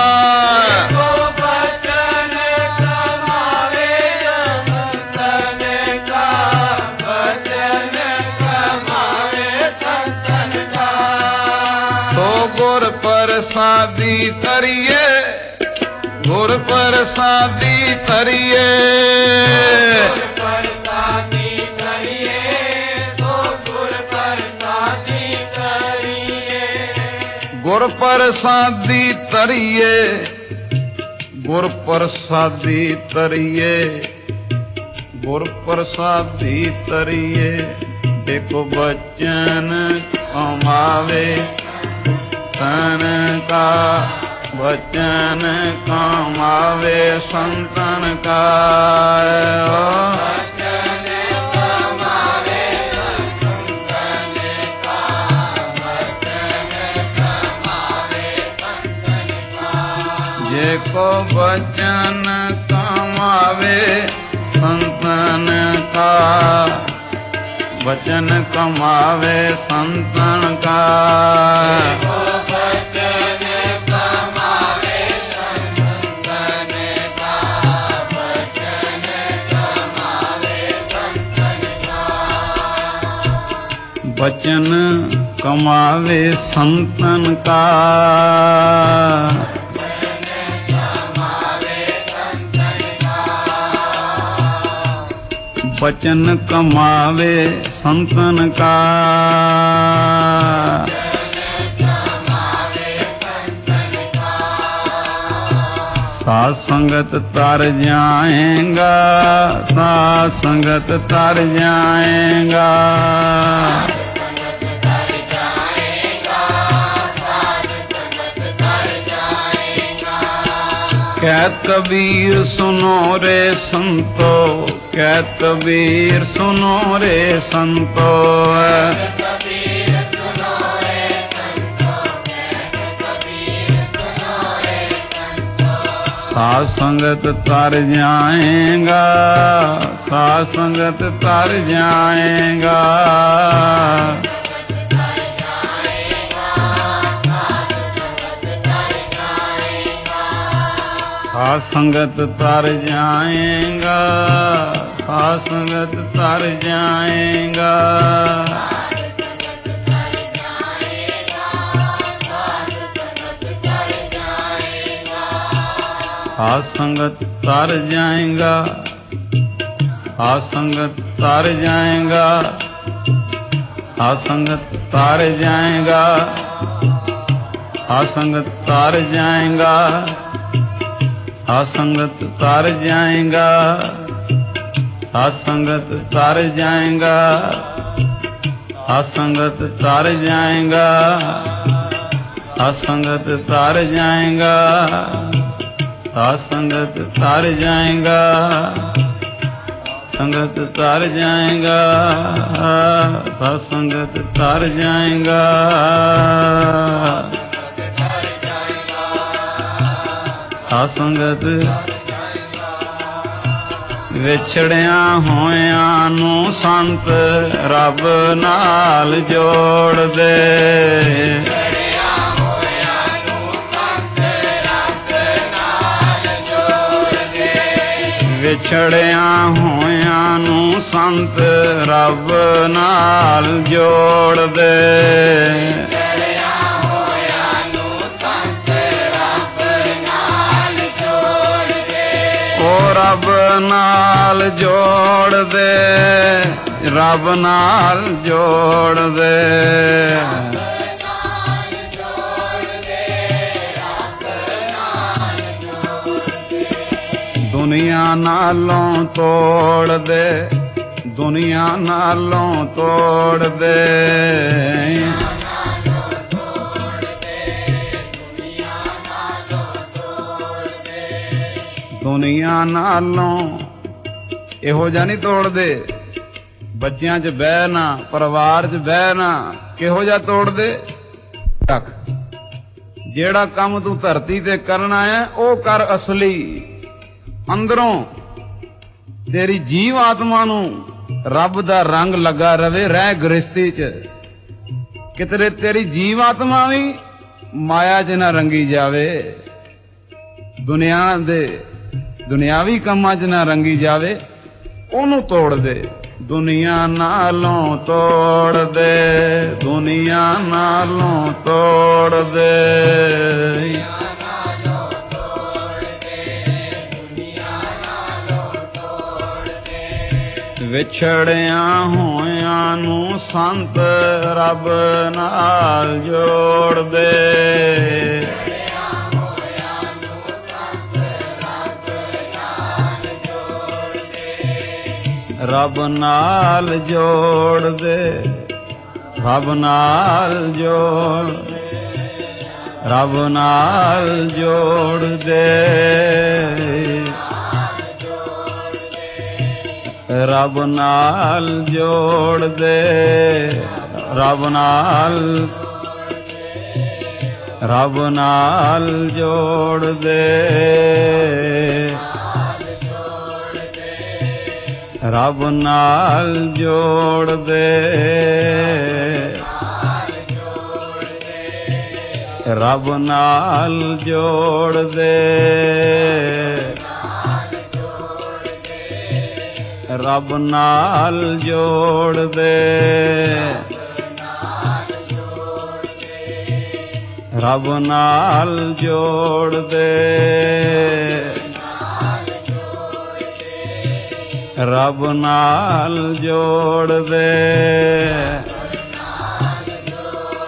प्रसादी तरिए, गुर प्रसादी तरिए, प्रसादी तरिए, गुर प्रसादी तरिए, गुर प्रसादी तरिए, गुर प्रसादी तरिए, गुर प्रसादी तरिए। देखो बचन कमावे संतन का, बचन कमावे संतन का, बचन कमावे संतन का, बचन कमावे संतन का। जे को बचन कमावे संतन का, बचन कमावे संतन का, बचन कमावे संतन का, बचन कमावे संतन का, बचन कमावे संतन का, बचन कमावे संतन का, ਸਾਧ ਸੰਗਤ ਤਰ ਜਾਏਗਾ, ਸਾਧ ਸੰਗਤ ਤਰ ਜਾਏਗਾ। ਕਹਿਤ ਕਬੀਰ ਸੁਨੋ ਰੇ ਸੰਤੋ, ਕਹਿਤ ਕਬੀਰ ਸੁਨੋ ਰੇ ਸੰਤੋ। ਸਾਧ ਸੰਗਤ ਤਰ ਜਾਏਗਾ, ਸਾਧ ਸੰਗਤ ਤਰ ਜਾਏਗਾ। ਸਾਧ ਸੰਗਤ ਤਰ ਜਾਏਗਾ, ਸਾਧ ਸੰਗਤ ਤਰ ਜਾਏਗਾ। ਸਾਧ ਸੰਗਤ ਤਰ ਜਾਏਗਾ, ਸਾਧ ਸੰਗਤ ਤਰ ਜਾਏਗਾ। ਸਾਧ ਸੰਗਤ ਤਰ ਜਾਏਗਾ, ਸਾਧ ਸੰਗਤ ਤਰ ਜਾਏਗਾ। ਸਾਧ ਸੰਗਤ ਤਰ ਜਾਏਗਾ, ਸਾਧ ਸੰਗਤ ਤਰ ਜਾਏਗਾ। ਸਾਧ ਸੰਗਤ ਤਰ ਜਾਏਗਾ, ਸਾਧ ਸੰਗਤ ਤਰ ਜਾਏਗਾ। ਸਾਧ ਸੰਗਤ ਤਰ ਜਾਏਗਾ, ਸੰਗਤ ਤਰ ਜਾਏਗਾ। ਸਾਧ ਸੰਗਤ ਤਰ ਜਾਏਗਾ। ਸਾਧ ਸੰਗਤ ਵਿਛੜਿਆਂ ਹੋਇਆਂ ਨੂੰ ਸੰਤ ਰੱਬ ਨਾਲ ਜੋੜਦੇ। ਵਿਛੜਿਆਂ ਹੋਇਆਂ ਨੂੰ ਸੰਤ ਰੱਬ ਨਾਲ ਜੋੜਦੇ। ਉਹ ਰੱਬ ਨਾਲ ਜੋੜਦੇ, ਰੱਬ ਨਾਲ ਜੋੜਦੇ। ਦੁਨੀਆ ਨਾਲੋਂ ਤੋੜਦੇ, ਦੁਨੀਆ ਨਾਲੋਂ ਤੋੜਦੇ। ਦੁਨੀਆ ਨਾਲੋਂ ਇਹੋ ਜਿਹਾ ਨਹੀਂ ਤੋੜਦੇ। ਬੱਚਿਆਂ 'ਚ ਬਹਿਣਾ, ਪਰਿਵਾਰ 'ਚ ਬਹਿਣਾ, ਕਿਹੋ ਜਿਹਾ ਤੋੜਦੇ? ਰੱਖ, ਜਿਹੜਾ ਕੰਮ ਤੂੰ ਧਰਤੀ ਤੇ ਕਰਨਾ ਹੈ ਉਹ ਕਰ ਅਸਲੀ। ਅੰਦਰੋਂ ਤੇਰੀ ਜੀਵ ਆਤਮਾ ਨੂੰ ਰੱਬ ਦਾ ਰੰਗ ਲੱਗਾ ਰਵੇ। ਰਹਿ ਗ੍ਰਸਤੀ 'ਚ ਕਿਤੇ ਤੇਰੀ ਜੀਵ ਆਤਮਾ ਵੀ ਮਾਇਆ 'ਚ ਨਾ ਰੰਗੀ ਜਾਵੇ। ਦੁਨੀਆ ਦੇ ਦੁਨਿਆਵੀ ਕੰਮਾਂ 'ਚ ਨਾ ਰੰਗੀ ਜਾਵੇ। ਉਹਨੂੰ ਤੋੜ ਦੇ। ਦੁਨੀਆ ਨਾਲੋਂ ਤੋੜ ਦੇ, ਦੁਨੀਆ ਨਾਲੋਂ ਤੋੜ ਦੇ। ਵਿਛੜਿਆਂ ਹੋਇਆਂ ਨੂੰ ਸੰਤ ਰੱਬ ਨਾਲ ਜੋੜਦੇ। ਰੱਬ ਨਾਲ ਜੋੜਦੇ, ਰੱਬ ਨਾਲ ਜੋੜ, ਰੱਬ ਨਾਲ ਜੋੜਦੇ। ਰੱਬ ਨਾਲ ਜੋੜਦੇ, ਰੱਬ ਨਾਲ, ਰੱਬ ਨਾਲ ਜੋੜਦੇ। ਰੱਬ ਨਾਲ ਜੋੜਦੇ, ਰੱਬ ਨਾਲ ਜੋੜਦੇ। ਰੱਬ ਨਾਲ ਜੋੜਦੇ, ਰੱਬ ਨਾਲ ਜੋੜਦੇ। ਰੱਬ ਨਾਲ ਜੋੜਦੇ,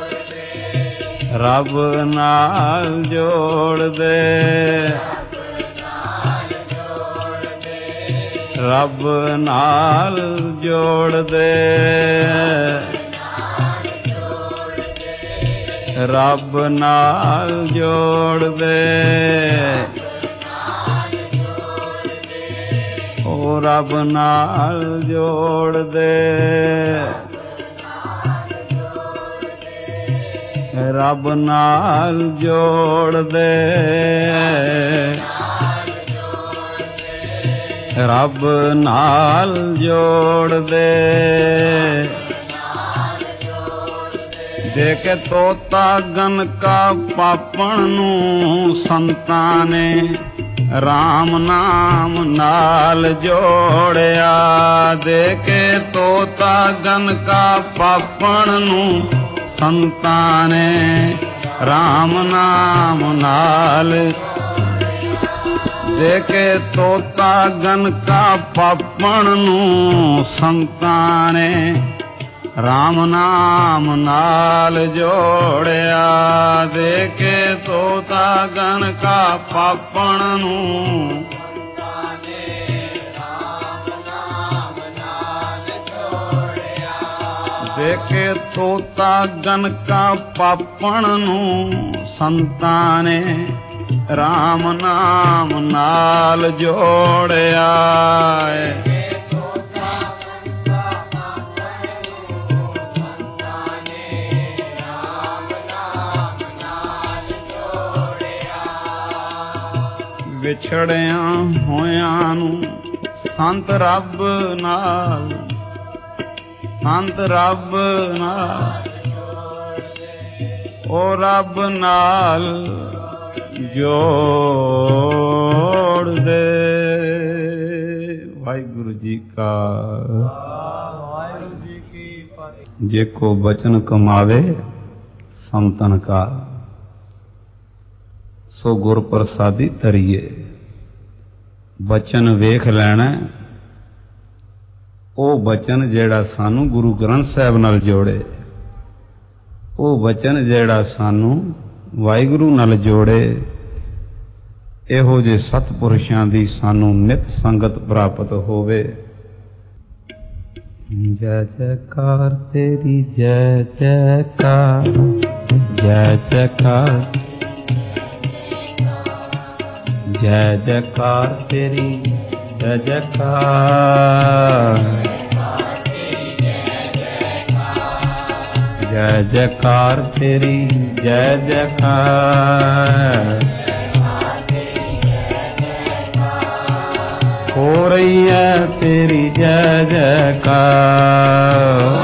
ਰੱਬ ਨਾਲ ਜੋੜਦੇ। ਰੱਬ ਨਾਲ ਜੋੜ ਦੇ, ਰੱਬ ਨਾਲ ਜੋੜ ਦੇ, ਓ ਰੱਬ ਨਾਲ ਜੋੜ ਦੇ, ਰੱਬ ਨਾਲ ਜੋੜ ਦੇ, ਰੱਬ ਨਾਲ ਜੋੜ ਦੇ। ਦੇਖ ਤੋਤਾ ਗਨਕਾ ਪਾਪਣ ਨੂੰ ਸੰਤਾਂ ਨੇ ਰਾਮ ਨਾਮ ਨਾਲ ਜੋੜਿਆ। ਦੇਖ ਤੋਤਾ ਗਨਕਾ ਪਾਪਣ ਨੂੰ ਸੰਤਾਂ ਨੇ ਰਾਮ ਨਾਮ ਨਾਲ। ਦੇਖੇ ਤੋਤਾ ਗਨਕਾ ਪਾਪਣ ਨੂੰ ਸੰਤਾਂ ਨੇ ਰਾਮ ਨਾਮ ਨਾਲ ਜੋੜਿਆ। ਦੇਖੇ ਤੋਤਾ ਗਨਕਾ ਪਾਪਣ ਨੂੰ ਦੇਖੇ ਤੋਤਾ ਗਨਕਾ ਪਾਪਣ ਨੂੰ ਸੰਤਾਂ ਨੇ ਰਾਮ ਨਾਮ ਨਾਲ ਜੋੜਿਆ। ਵਿਛੜਿਆਂ ਹੋਇਆਂ ਨੂੰ ਸੰਤ ਰੱਬ ਨਾਲ, ਸੰਤ ਰੱਬ ਨਾਲ, ਓ ਰੱਬ ਨਾਲ ਜੋੜ ਦੇ। ਵਾਹਿਗੁਰੂ ਜੀ ਕਾ ਵਾਹਿਗੁਰੂ ਜੀ ਕੀ ਫਤਿਹ। ਜੇ ਕੋ ਬਚਨ ਕਮਾਵੇ ਸੰਤਨ ਕਾ, ਸੋ ਗੁਰ ਪ੍ਰਸਾਦੀ ਧਰੀਏ। ਬਚਨ ਵੇਖ ਲੈਣਾ, ਉਹ ਬਚਨ ਜਿਹੜਾ ਸਾਨੂੰ ਗੁਰੂ ਗ੍ਰੰਥ ਸਾਹਿਬ ਨਾਲ ਜੋੜੇ, ਉਹ ਬਚਨ ਜਿਹੜਾ ਸਾਨੂੰ ਵਾਹਿਗੁਰੂ ਨਾਲ ਜੋੜੇ। ਇਹੋ ਜਿਹੇ ਸਤਿਪੁਰਸ਼ਾਂ ਦੀ ਸਾਨੂੰ ਨਿਤ ਸੰਗਤ ਪ੍ਰਾਪਤ ਹੋਵੇ। ਜੈ ਜੈਕਾਰ ਤੇਰੀ ਜੈ ਜੈਕਾਰ, ਜੈ ਜੈਕਾਰ, ਜੈ ਜੈਕਾਰ ਤੇਰੀ ਜੈ ਜੈਕਾਰ, ਜੈ ਜੈਕਾਰ ਤੇਰੀ ਜੈ ਜੈਕਾਰ। ਹੋ ਰਹੀ ਹੈ ਤੇਰੀ ਜੈ ਜੈਕਾਰ,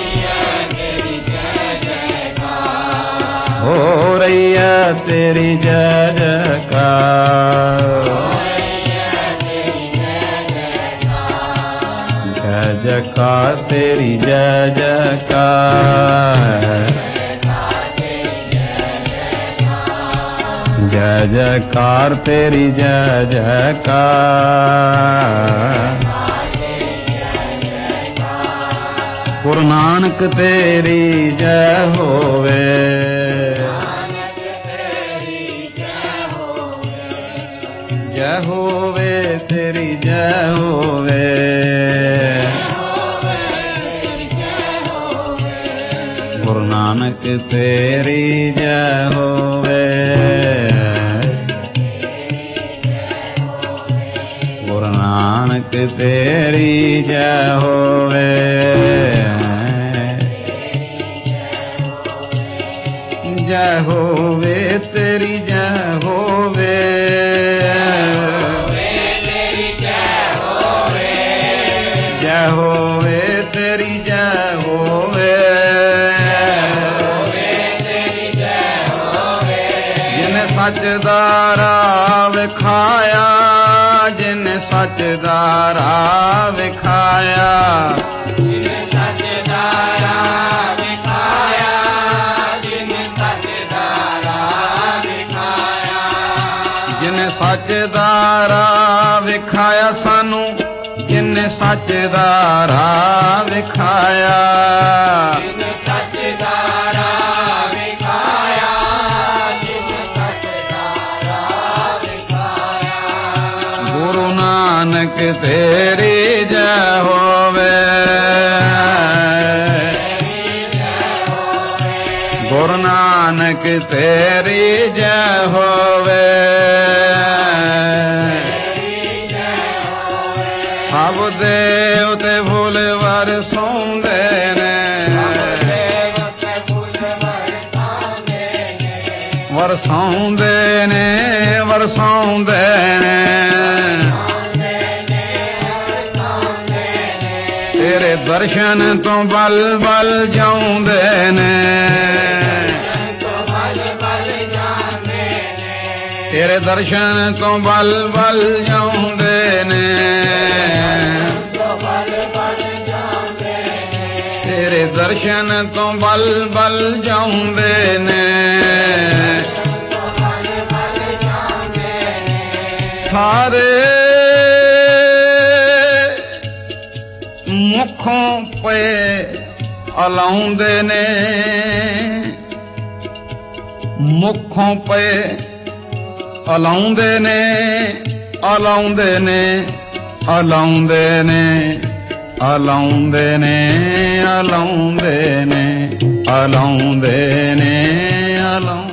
ਹੋ ਰਹੀ ਹੈ ਤੇਰੀ ਜੈ ਜੈਕਾਰ, ਜੈ ਜੈਕਾਰ ਤੇਰੀ ਜੈ ਜੈਕਾਰ, ਜੈ ਜੈਕਾਰ ਤੇਰੀ ਜੈ ਜੈਕਾਰ। ਗੁਰੂ ਨਾਨਕ ਤੇਰੀ ਜੈ ਹੋਵੇ, ਜੈ ਹੋਵੇ ਤੇਰੀ ਜੈ ਹੋਵੇ, ਗੁਰੂ ਨਾਨਕ ਤੇਰੀ ਜੈ ਹੋਵੇ, ਗੁਰੂ ਨਾਨਕ ਤੇਰੀ ਜੈ ਹੋਵੇ, ਜੈ ਹੋਵੇ ਤੇਰੀ ਜੈ ਹੋਵੇ, ਜੈ ਹੋਵੇ ਤੇਰੀ ਜੈ ਹੋਵੇ, ਜਿਨੇ ਸੱਚ ਦਾ ਰਾਹ ਵਿਖਾਇਆ, ਜਿਨੇ ਸੱਚ ਦਾ ਰਾਹ ਵਿਖਾਇਆ, ਜਿਨੇ ਸੱਚ ਦਾ ਰਾਹ ਵਿਖਾਇਆ, ਜਿਨੇ ਸੱਚ ਦਾ ਰਾਹ ਵਿਖਾਇਆ, ਜਿਨੇ ਸੱਚ ਦਾ ਰਾਹ ਵਿਖਾਇਆ ਸਾਨੂੰ, ਜਿਨੇ ਸੱਚ ਦਾ ਰਾਹ ਵਿਖਾਇਆ, ਜਿਨੇ ਸੱਚ ਦਾ ਰਾਹ ਵਿਖਾਇਆ, ਜਿਨੇ ਸੱਚ ਦਾ ਰਾਹ ਵਿਖਾਇਆ। ਗੁਰੂ ਨਾਨਕ ਤੇਰੀ ਜੈ ਹੋਵੇ। ਗੁਰੂ ਨਾਨਕ ਤੇਰੀ ਜੈ ਹੋਵੇ। ਸਭ ਦੇਵਤੇ ਫੁੱਲ ਵਰਸਾਉਂਦੇ ਨੇ, ਵਰਸਾਉਂਦੇ ਨੇ, ਵਰਸਾਉਂਦੇ ਨੇ। ਤੇਰੇ ਦਰਸ਼ਨ ਤੋਂ ਬਲ ਬਲ ਜਾਉਂਦੇ ਨੇ, ਤੇਰੇ ਦਰਸ਼ਨ ਤੋਂ ਬਲ ਬਲ ਜਾਉਂਦੇ ਨੇ, ਤੇਰੇ ਦਰਸ਼ਨ ਤੋਂ ਬਲ ਬਲ ਜਾਉਂਦੇ ਨੇ। ਸਾਰੇ ਮੁਖੋਂ ਪਏ ਅਲਾਉਂਦੇ ਨੇ, ਮੁਖੋਂ ਪਏ ਅਲਾਉਂਦੇ ਨੇ, ਅਲਾਉਂਦੇ ਨੇ, ਅਲਾਉਂਦੇ ਨੇ, ਅਲਾਉਂਦੇ ਨੇ, ਅਲਾਉਂਦੇ ਨੇ, ਅਲਾਉਂਦੇ ਨੇ, ਅਲਾਉਂਦੇ